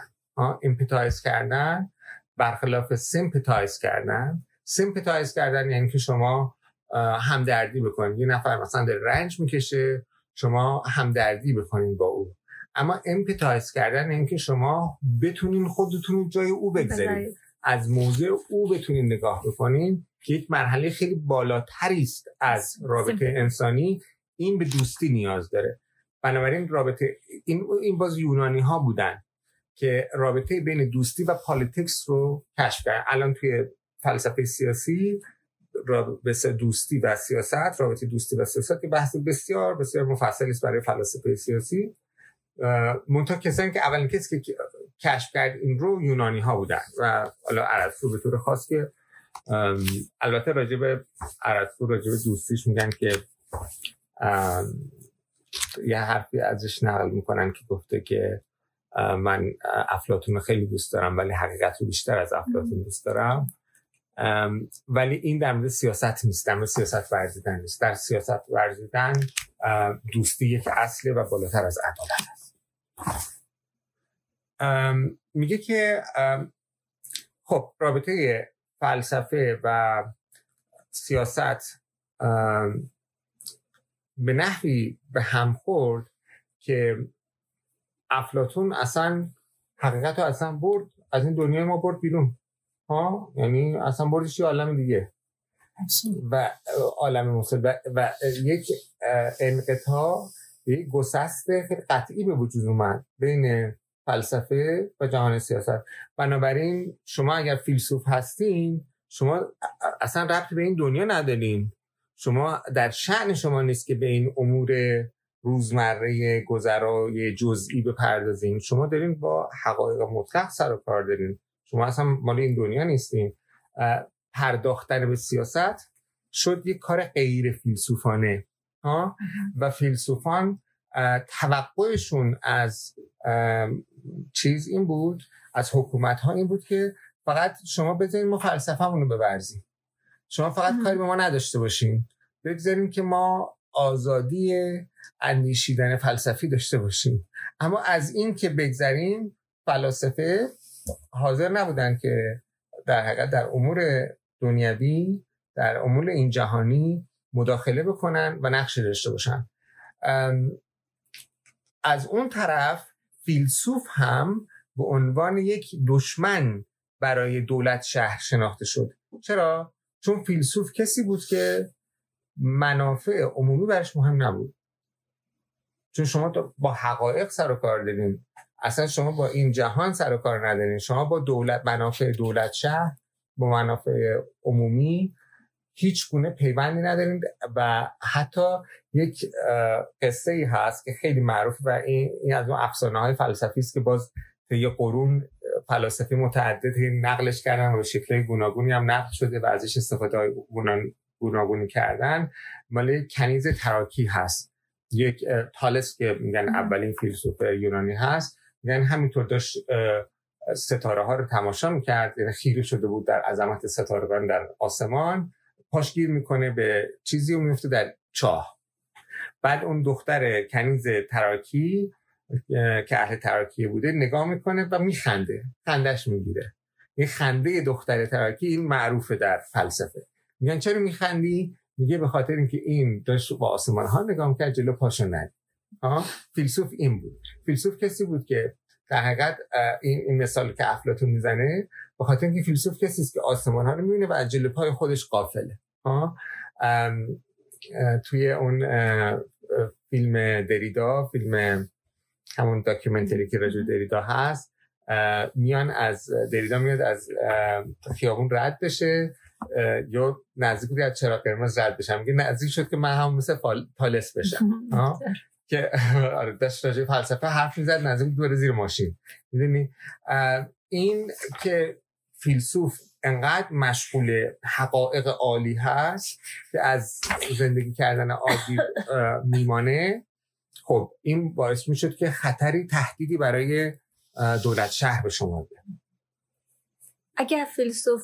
کردن برخلاف سیمپاتایز کردن یعنی که شما همدردی بکنید. یه نفر مثلا در رنج میکشه، شما همدردی بکنید با او. اما امپاتایز کردن یعنی که شما بتونین خودتون رو جای او بگذارید، از موضع او بتونین نگاه بکنین که یک مرحله خیلی بالاتری است از رابطه انسانی. این به دوستی نیاز داره. بنابراین رابطه این باز یونانی ها بودن که رابطه بین دوستی و پالیتیکس رو کشف کردن. الان توی فلسفه سیاسی رابطه دوستی و سیاست، رابطه دوستی و سیاست که بحث بسیار بسیار مفصلی است برای فلسفه سیاسی. منتها کسانی که اولین کسی که کشف کرد این رو یونانی ها بودن و حالا ارسطو به طور خاص که البته راجع به ارسطو راجع به دوستیش میگن که یه حرفی ازش نقل میکنن که گفته که من افلاطون رو خیلی دوست دارم ولی حقیقت رو بیشتر از افلاطون دوست دارم. ولی این در مورد سیاست نیست، در مورد سیاست ورزیدن نیست. در سیاست ورزیدن دوستی یک اصله و بالاتر از عدالت است. میگه که خب رابطه فلسفه و سیاست به نحوی به هم خورد که افلاطون اصلا حقیقت رو اصلا برد از این دنیای ما برد بیرون. یعنی اصلا بردش یه عالم دیگه و عالم موسیقی و یک انقطاع، یک گسست خیلی قطعی به وجود اومد بین فلسفه و جهان سیاست. بنابراین شما اگر فیلسوف هستین شما اصلا ربطی به این دنیا ندارین. شما در شأن شما نیست که به این امور روزمره گذرای جزئی بپردازین. شما دارین با حقایق مطلق سر و کار دارین. شما اصلا مال این دنیا نیستین. پرداختن به سیاست شد یک کار غیر فیلسوفانه و فیلسوفان توقعشون از چیز این بود، از حکومت ها این بود که فقط شما بذارین ما فلسفه‌مون رو ببرزیم، شما فقط کاری به ما نداشته باشین، بگذاریم که ما آزادی اندیشیدن فلسفی داشته باشیم. اما از این که بگذاریم، فلاسفه حاضر نبودن که در حقیقت در امور دنیوی، در امور این جهانی مداخله بکنن و نقشی داشته باشن. از اون طرف فیلسوف هم به عنوان یک دشمن برای دولت شهر شناخته شد. چرا؟ چون فیلسوف کسی بود که منافع عمومی برش مهم نبود. چون شما با حقایق سر و کار دارین، اصلا شما با این جهان سر و کار ندارین، شما با دولت، منافع دولت شهر با منافع عمومی هیچ گونه پیوندی ندارین. و حتی یک قصه ای هست که خیلی معروف و این از اون افسانه های فلسفی است که باز یه قرون فلاسفه متعدد نقلش کردن و به شکل گوناگونی هم نقل شده و ازش استفاده گوناگونی کردن. مال کنیز تراکی هست، یک تالس که میگن اولین فیلسوف یونانی هست، میگن همینطور داشت ستاره ها رو تماشا میکرد، یعنی خیره شده بود در عظمت ستارگان در آسمان، پاشگیر میکنه به چیزی و میفته در چاه. بعد اون دختر کنیز تراکی که اهل تراکی بوده نگاه میکنه و میخنده، خندش میگیره. این خنده دختر تراکی این معروفه در فلسفه. میگن چرا میخندی؟ میگه به خاطر اینکه این داشت با آسمان ها نگاه میکرد، جلو پاشو ندید. فیلسوف این بود. فیلسوف کسی بود که در حقیقت این مثال که افلاطون میزنه، به خاطر اینکه فیلسوف کسی است که آسمان ها رو میبینه و از جلو پای خودش غافله. توی اون فیلم دریدا، فیلم همون داکیومنتری که راجع به دریدا هست، میان از دریدا میاد از خیابون رد بشه یا نزدیک بود از چراغ قرمز رد بشه، میگه نزدیک شد که من هم مثل تالس بشم. که داشت راجع به فلسفه حرف میزد، نزدیک بود بره زیر ماشین. میدونی این که فیلسوف انقدر مشغول حقایق عالی هست که از زندگی کردن عادی میمانه، خب این باعث میشد که خطری، تهدیدی برای دولت شهر به شما بیاد. اگر فیلسوف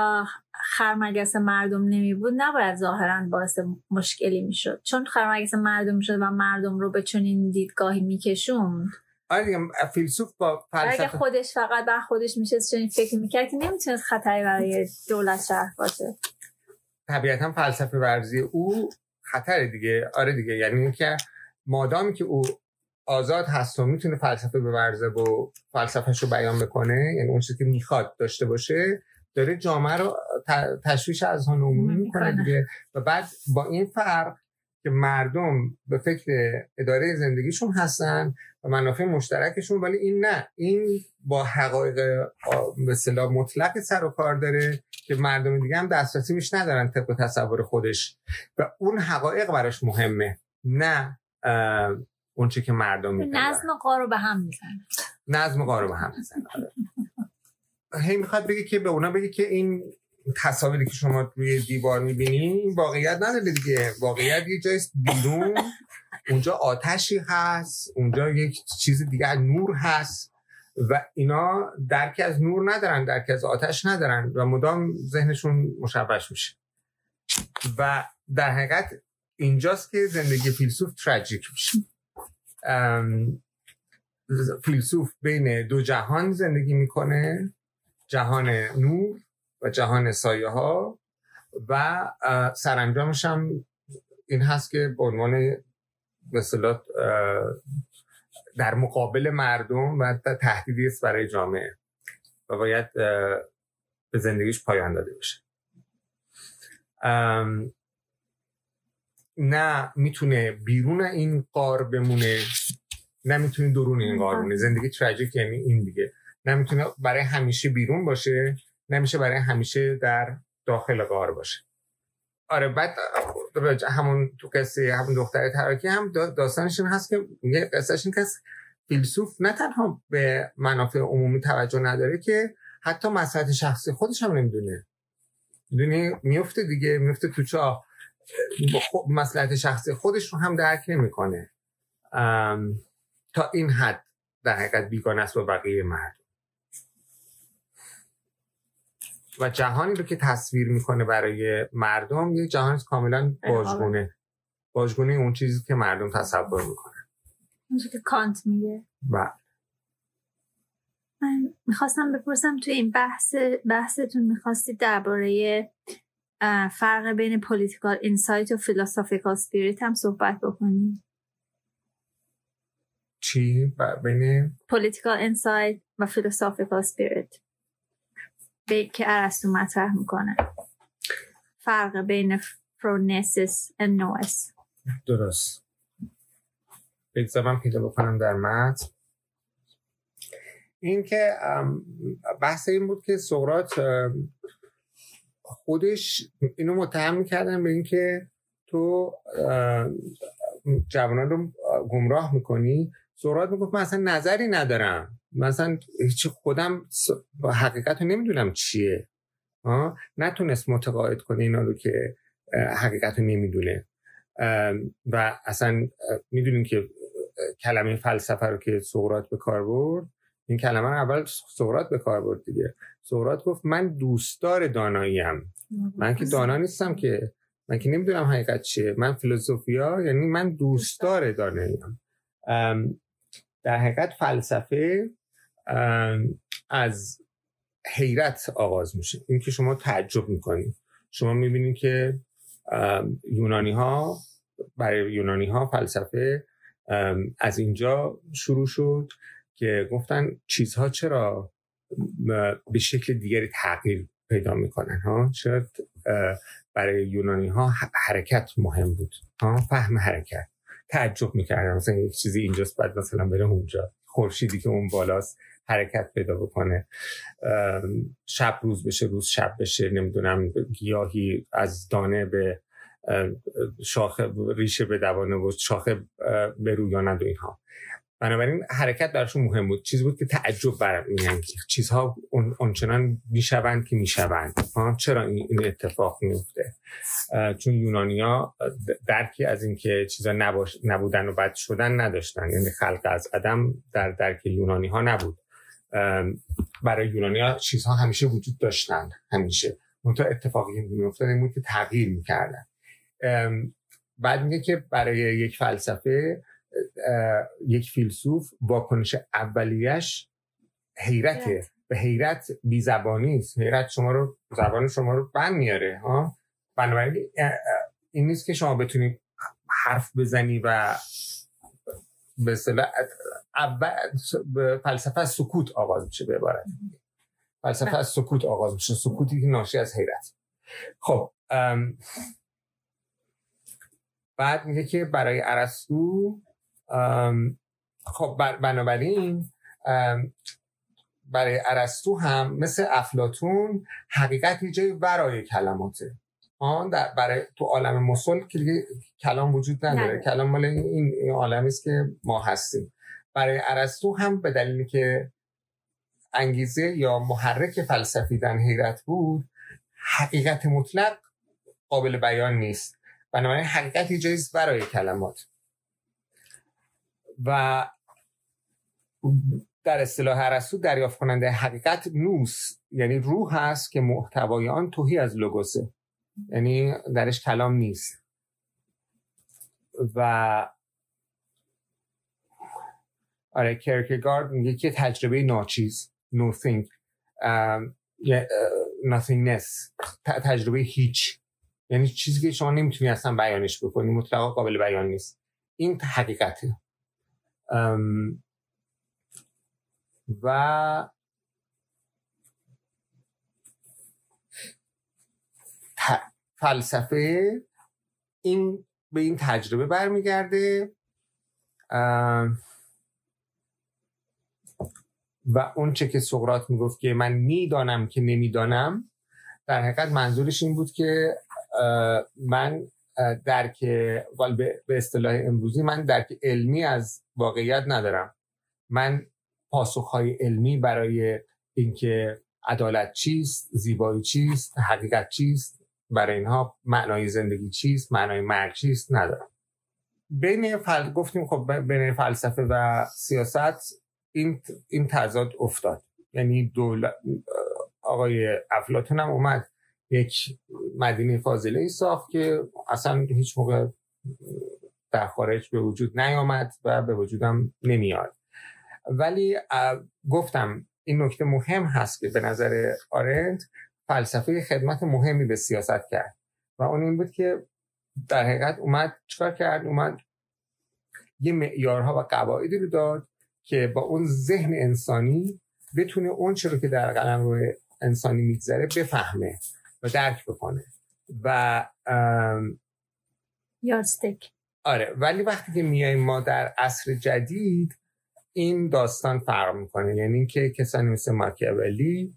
خرمگس مردم نمی بود، نباید ظاهراً باعث مشکلی میشد، چون خرمگس مردم شد و مردم رو به چنین دیدگاهی میکشوند. آره فیلسوف با فلسفه، اگه خودش فقط بر خودش میشه چنین فکر میکرد که نمیتونه خطری برای دولت شهر باشه. طبیعتاً فلسفه ورزی او خطر دیگه. آره دیگه، یعنی اینکه مادامی که او آزاد هست و میتونه فلسفه بورزه و فلسفه‌شو بیان بکنه، یعنی اون چیزی که میخواد داشته باشه، داره جامعه رو تشویش از اذهان عمومی میکنه دیگه. و بعد با این فرق که مردم به فکر اداره زندگیشون هستن و منافع مشترکشون، ولی این نه، این با حقایق به اصطلاح مطلق سر و کار داره که مردم دیگه هم دسترسی بهش ندارن طبق تصور خودش و اون حقایق براش مهمه، نه اون چی که مردم میگن. نظم قارو به هم میزنه. نظم قارو به هم میزنه. هی میخواد بگه که به اونا بگه که این تصاویری که شما روی دیوار میبینی این واقعیت نداره دیگه. واقعیت یه جایست بیرون، اونجا آتشی هست، اونجا یک چیز دیگه، نور هست و اینا درک از نور ندارن، درک از آتش ندارن و مدام ذهنشون مشوش میشه. و در حقیقت اینجاست که زندگی فیلسوف تراژیک میشه. فیلسوف بین دو جهان زندگی میکنه، جهان نور و جهان سایه ها، و سرانجامش هم این هست که به عنوان مثلا در مقابل مردم و تهدیدی است برای جامعه و باید به زندگیش پایان داده بشه. نه میتونه بیرون این غار بمونه، نه میتونه درون این غار بمونه. زندگی تراژیک یعنی این دیگه، نه میتونه برای همیشه بیرون باشه، نمیشه برای همیشه در داخل غار باشه. آره بعد همون تو قصه همون دختر تراکی هم داستانش این هست که میگه قصهش این که فیلسوف نه تنها به منافع عمومی توجه نداره که حتی مصلحت شخصی خودش هم نمیدونه. میدونی میفته دیگه، میفته تو چاه، مصلحت شخصی خودش رو هم درک نمیکنه. تا این حد در حقیقت بیگانه است با بقیه مردم و جهانی رو که تصویر میکنه برای مردم یه جهانی کاملا باجگونه اون چیزی که مردم تصور میکنه. اونجا که کانت میگه. من میخواستم بپرسم توی این بحثتون میخواستید درباره فرق بین پولیتیکال اینسایت و فیلسوفیکال اسپریت هم صحبت بکنیم. چی؟ بین پولیتیکال اینسایت و فیلسوفیکال اسپریت که ارسطو مطرح میکنه، فرق بین فرونسیس و نوئس. درست. بگذارم پیدا بکنم در متن. این که بحث این بود که سقراط خودش اینو متهم میکردن به این که تو جوانان رو گمراه میکنی. سقراط میگفت من اصلا نظری ندارم، مثلا هیچ خودم حقیقت رو نمیدونم چیه. نتونست متقاعد کنه اینا رو که حقیقت رو نمیدونه. و اصلا میدونین که کلمه فلسفه رو که سقراط به کار برد، این کلمه رو اول سقراط به کار برد دیگه. سقراط گفت من دوستدار داناییم، من که دانا نیستم، که من که نمیدونم حقیقت چیه، من فیلسوفیا یعنی من دوستدار داناییم. در حقیقت فلسفه از حیرت آغاز میشه. این که شما تعجب میکنید، شما میبینید که برای یونانی ها فلسفه از اینجا شروع شد که گفتن چیزها چرا به شکل دیگری تغییر پیدا میکنن ها. شاید برای یونانی ها حرکت مهم بود، فهم حرکت. تعجب میکردن مثلا یک چیزی اینجاست بعد مثلا بره اونجا، خورشیدی که اون بالاست حرکت پیدا بکنه، شب روز بشه روز شب بشه، نمیدونم گیاهی از دانه به شاخه ریشه به دوانه و شاخه به رویاند و اینها. بنابراین حرکت براشون مهم بود، چیزی بود که تعجب برمی‌آورد. چیزها اونچنان میشوند که میشوند، چرا این اتفاق میفته؟ چون یونانی‌ها درکی از این که چیزا نبودن و بد شدن نداشتن، یعنی خلق از عدم در درک یونانی‌ها نبود. برای یونانی‌ها چیزها همیشه وجود داشتن، همیشه. منتها اتفاقی که می‌افتاد این بود که تغییر می‌کردن. بعد میگه که برای یک فلسفه، یک فیلسوف، واکنش اولیش حیرته. به حیرت بی زبانی است. حیرت زبان شما رو بند میاره. بنابراین این نیست که شما بتونید حرف بزنی و به اصطلاح فلسفه از سکوت آغاز میشه. به عبارت فلسفه از سکوت آغاز میشه، سکوتی که ناشی از حیرت. خب بعد میگه که برای ارسطو، خب بنابراین برای ارسطو هم مثل افلاطون حقیقت یه جای ورای کلماته. برای تو عالم مسل که دیگه کلام وجود نداره، کلام مال این عالمی است که ما هستیم. برای ارسطو هم به دلیلی که انگیزه یا محرک فلسفی در حیرت بود، حقیقت مطلق قابل بیان نیست. بنابراین حقیقت یه جایی است برای کلمات. و در اصطلاح ارسطو دریافت کننده حقیقت نوس، یعنی روح هست که محتوای آن تهی از لوگوسه، یعنی درش کلام نیست. و کیرکگارد میگه که تجربه ناچیز، nothing، nothingness، تجربه هیچ، یعنی چیزی که شما نمیتونی اصلا بیانش بکنی، مطلقا قابل بیان نیست. این حقیقته. و فلسفه به این تجربه برمیگرده و اون چه که سقراط میگفت که من میدانم که نمیدانم، در حقیقت منظورش این بود که من درک، به اصطلاح امروزی، من درک علمی از واقعیت ندارم. من پاسخهای علمی برای اینکه عدالت چیست، زیبایی چیست، حقیقت چیست، برای اینها معنای زندگی چیست، معنای مرگ چیست ندارم. گفتیم خب بین فلسفه و سیاست این تضاد افتاد. یعنی آقای افلاطون هم اومد یک مدینه فاضله ساخت که اصلا هیچ موقع در خارج به وجود نیامد و به وجودم نمیاد. ولی گفتم این نکته مهم هست که به نظر آرنت فلسفه خدمت مهمی به سیاست کرد و اون این بود که در حقیقت اومد چکار کرد؟ اومد یه معیارها و قواعدی رو داد که با اون ذهن انسانی بتونه اون چیزی که در قلمرو انسانی میگذره بفهمه و درک بکنه و یادستک. آره، ولی وقتی که میایم ما در عصر جدید این داستان فرق میکنه. یعنی اینکه کسانی مثل ماکیاولی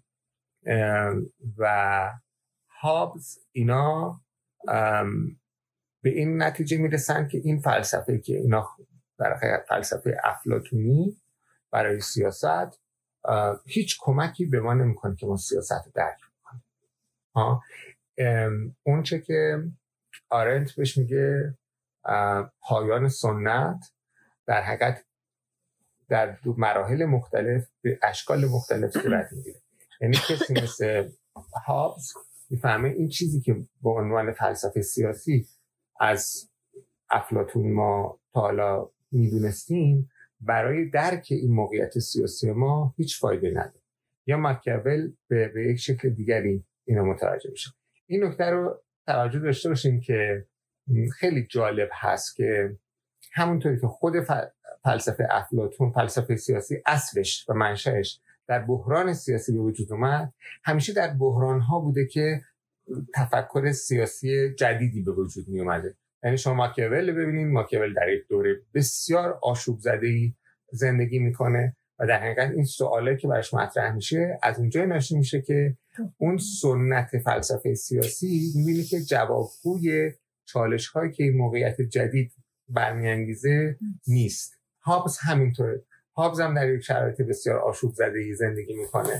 و هابز اینا به این نتیجه میرسن که این فلسفه که اینا در حقیقت فلسفه افلاطونی برای سیاست هیچ کمکی به ما نمیکنه که ما سیاست رو درک کنیم. اون چه که آرنت بهش میگه پایان سنت در حقیقت در مراحل مختلف به اشکال مختلف صورت میگیره. یعنی کسی مثل هابز میفهمه این چیزی که به عنوان فلسفه سیاسی از افلاطون ما تا حالا میدونستیم برای درک این موقعیت سیاسی ما هیچ فایده نداره. یا ماکیاول به یک شکل دیگری اینو متوجه میشه. این نکته رو توجه داشته باشیم که خیلی جالب هست که همونطوری که خود فلسفه افلاطون، فلسفه سیاسی اصلش و منشأش در بحران سیاسی به وجود اومد، همیشه در بحران‌ها بوده که تفکر سیاسی جدیدی به وجود می اومده. یعنی شما ماکیاول ببینید، ماکیاول در یک دوره بسیار آشوب زده‌ای زندگی میکنه و در حقیقت این سوالی که براش مطرح میشه از اونجای ناشی میشه که اون سنت فلسفه سیاسی میبینی که جوابگوی چالش‌هایی که این موقعیت جدید برمیانگیزه نیست. هابز همینطوره. هابز هم در یک شرایط بسیار آشوب زده‌ای زندگی میکنه.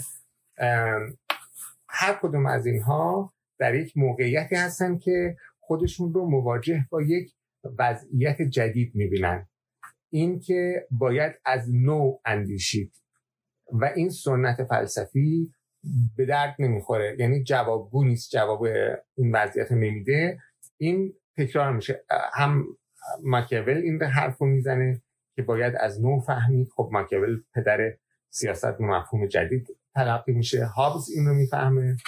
هر کدوم از اینها در یک موقعیتی هستن که خودشون رو مواجه با یک وضعیت جدید میبینن. این که باید از نو اندیشید و این سنت فلسفی به درد نمیخوره، یعنی جوابگو نیست، جواب این وضعیت نمیده. این تکرار میشه. هم ماکیاول این حرف رو میزنه که باید از نو فهمید. خب ماکیاول پدر سیاست مفهوم جدید تلقی میشه. هابز این رو میفهمه.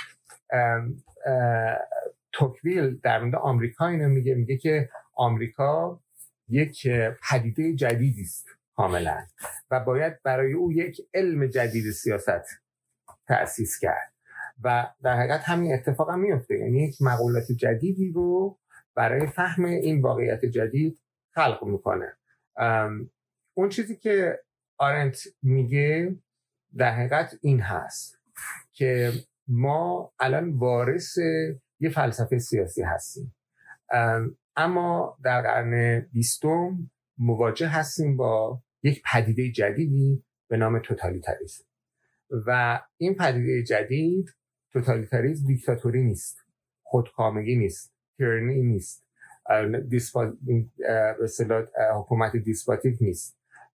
توکویل در مورد آمریکا اینو میگه که آمریکا یک پدیده جدیدی است کاملا و باید برای او یک علم جدید سیاست تأسیس کرد و در حقیقت همین اتفاق هم میفته. یعنی یک مقولات جدیدی رو برای فهم این واقعیت جدید خلق میکنه. اون چیزی که آرنت میگه در حقیقت این هست که ما الان وارث یه فلسفه سیاسی هستیم، اما در قرن 20 مواجه هستیم با یک پدیده جدیدی به نام توتالیتاریسم و این پدیده جدید توتالیتاریسم دیکتاتوری نیست، خودکامگی نیست، تیرانی نیست، به اصطلاح حکومت دیسپاتیک نیست،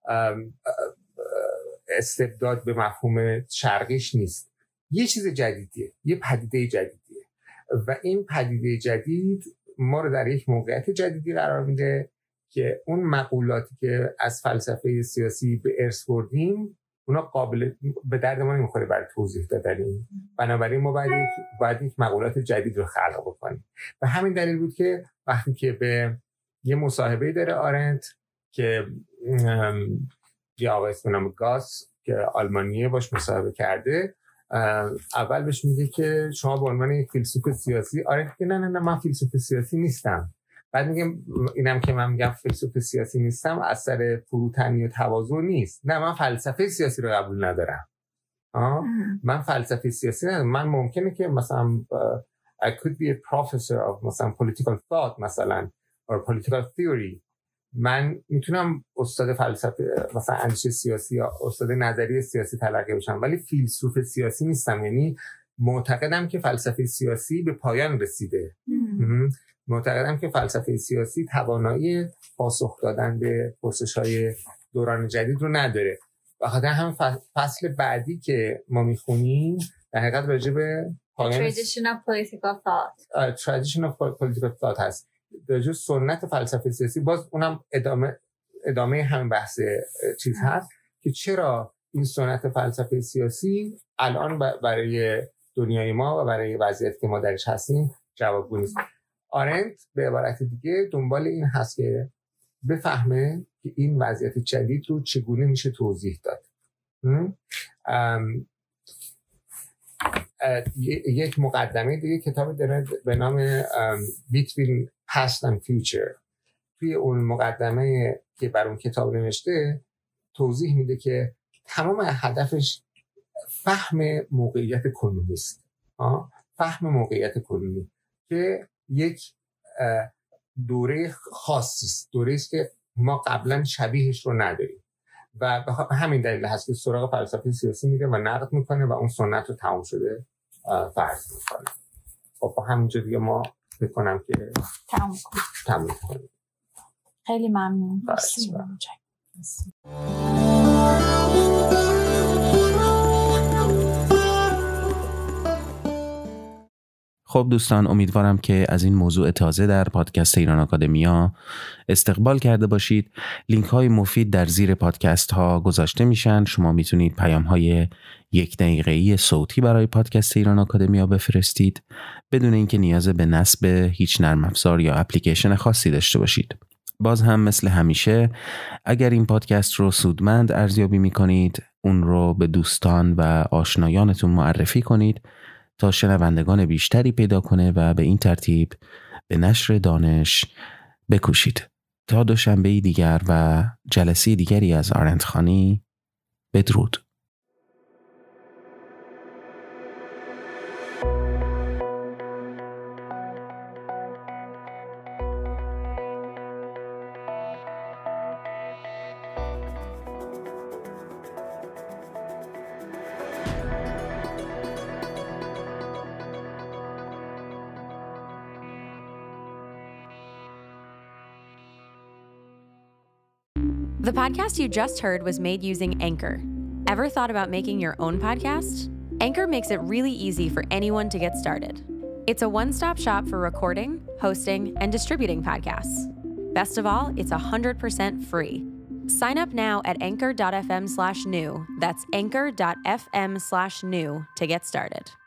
استبداد به مفهوم شرقیش نیست. یه چیز جدیدیه، یه پدیده جدیدیه و این پدیده جدید ما رو در یک موقعیت جدیدی قرار میده که اون مقولاتی که از فلسفه سیاسی به ارث بردیم اونا قابل به درد ما نمیخوره برای توضیح دادن. بنابراین ما باید یک مقولات جدید رو خلق بکنیم و همین دلیل بود که وقتی که به یه مصاحبه داره آرنت که یه آقای اسم نام گاس که آلمانیه باش مصاحبه کرده، اول بهش میگه که شما به عنوان یک فیلسوف سیاسی. آرنت که نه من فیلسوف سیاسی نیستم. بعد میگم اینم که من میگم فیلسوف سیاسی نیستم اثر فروتنی و تواضع نیست. نه، من فلسفه سیاسی رو قبول ندارم. من فلسفه سیاسی ندارم. من ممکنه که مثلا I could be a professor of مثلا political thought مثلا or political theory. من میتونم استاد فلسفه مثلا اندیشه سیاسی یا استاد نظریه سیاسی تلقی بشم، ولی فیلسوف سیاسی نیستم. یعنی معتقدم که فلسفه سیاسی به پایان رسیده معتقدم که فلسفه سیاسی توانایی پاسخ دادن به پرسش‌های دوران جدید رو نداره. بخاطر هم فصل بعدی که ما میخونیم در حقیقت راجع به traditional political thought traditional political thought هست، راجع به سنت فلسفه سیاسی. باز اونم ادامه همین بحث چیز هست که چرا این سنت فلسفه سیاسی الان برای دنیای ما و برای وضعیتی که ما درش هستیم جوابگو نیست. آرنت به عبارت دیگه دنبال این هست که بفهمه که این وضعیت جدید رو چگونه میشه توضیح داد. یک مقدمه دیگه کتاب داره به نام Between Past and Future. توی اون مقدمه که بر اون کتاب نوشته توضیح میده که تمام هدفش فهم موقعیت کنونی است. فهم موقعیت کنونی که یک دوره خاصی است، دوره است که ما قبلا شبیهش رو نداریم و به همین دلیل هست که سراغ فلسفه سیاسی میره و نقد میکنه و اون سنت رو تمام شده فرض میکنه. خب با همینجا دیگه ما فکر کنم که تمام کنیم. خیلی ممنون. خب دوستان، امیدوارم که از این موضوع تازه در پادکست ایران آکادمیا استقبال کرده باشید. لینک های مفید در زیر پادکست ها گذاشته میشن. شما میتونید پیام های 1 دقیقه‌ای صوتی برای پادکست ایران آکادمیا بفرستید بدون اینکه نیاز به نصب هیچ نرم افزار یا اپلیکیشن خاصی داشته باشید. باز هم مثل همیشه اگر این پادکست رو سودمند ارزیابی میکنید اون رو به دوستان و آشنایانتون معرفی کنید تا شنوندگان بیشتری پیدا کنه و به این ترتیب به نشر دانش بکوشید. تا دوشنبه دیگر و جلسه دیگری از آرنت خانی، بدرود. The podcast you just heard was made using Anchor. Ever thought about making your own podcast? Anchor makes it really easy for anyone to get started. It's a one-stop shop for recording, hosting, and distributing podcasts. Best of all, it's 100% free. Sign up now at anchor.fm/new. That's anchor.fm/new to get started.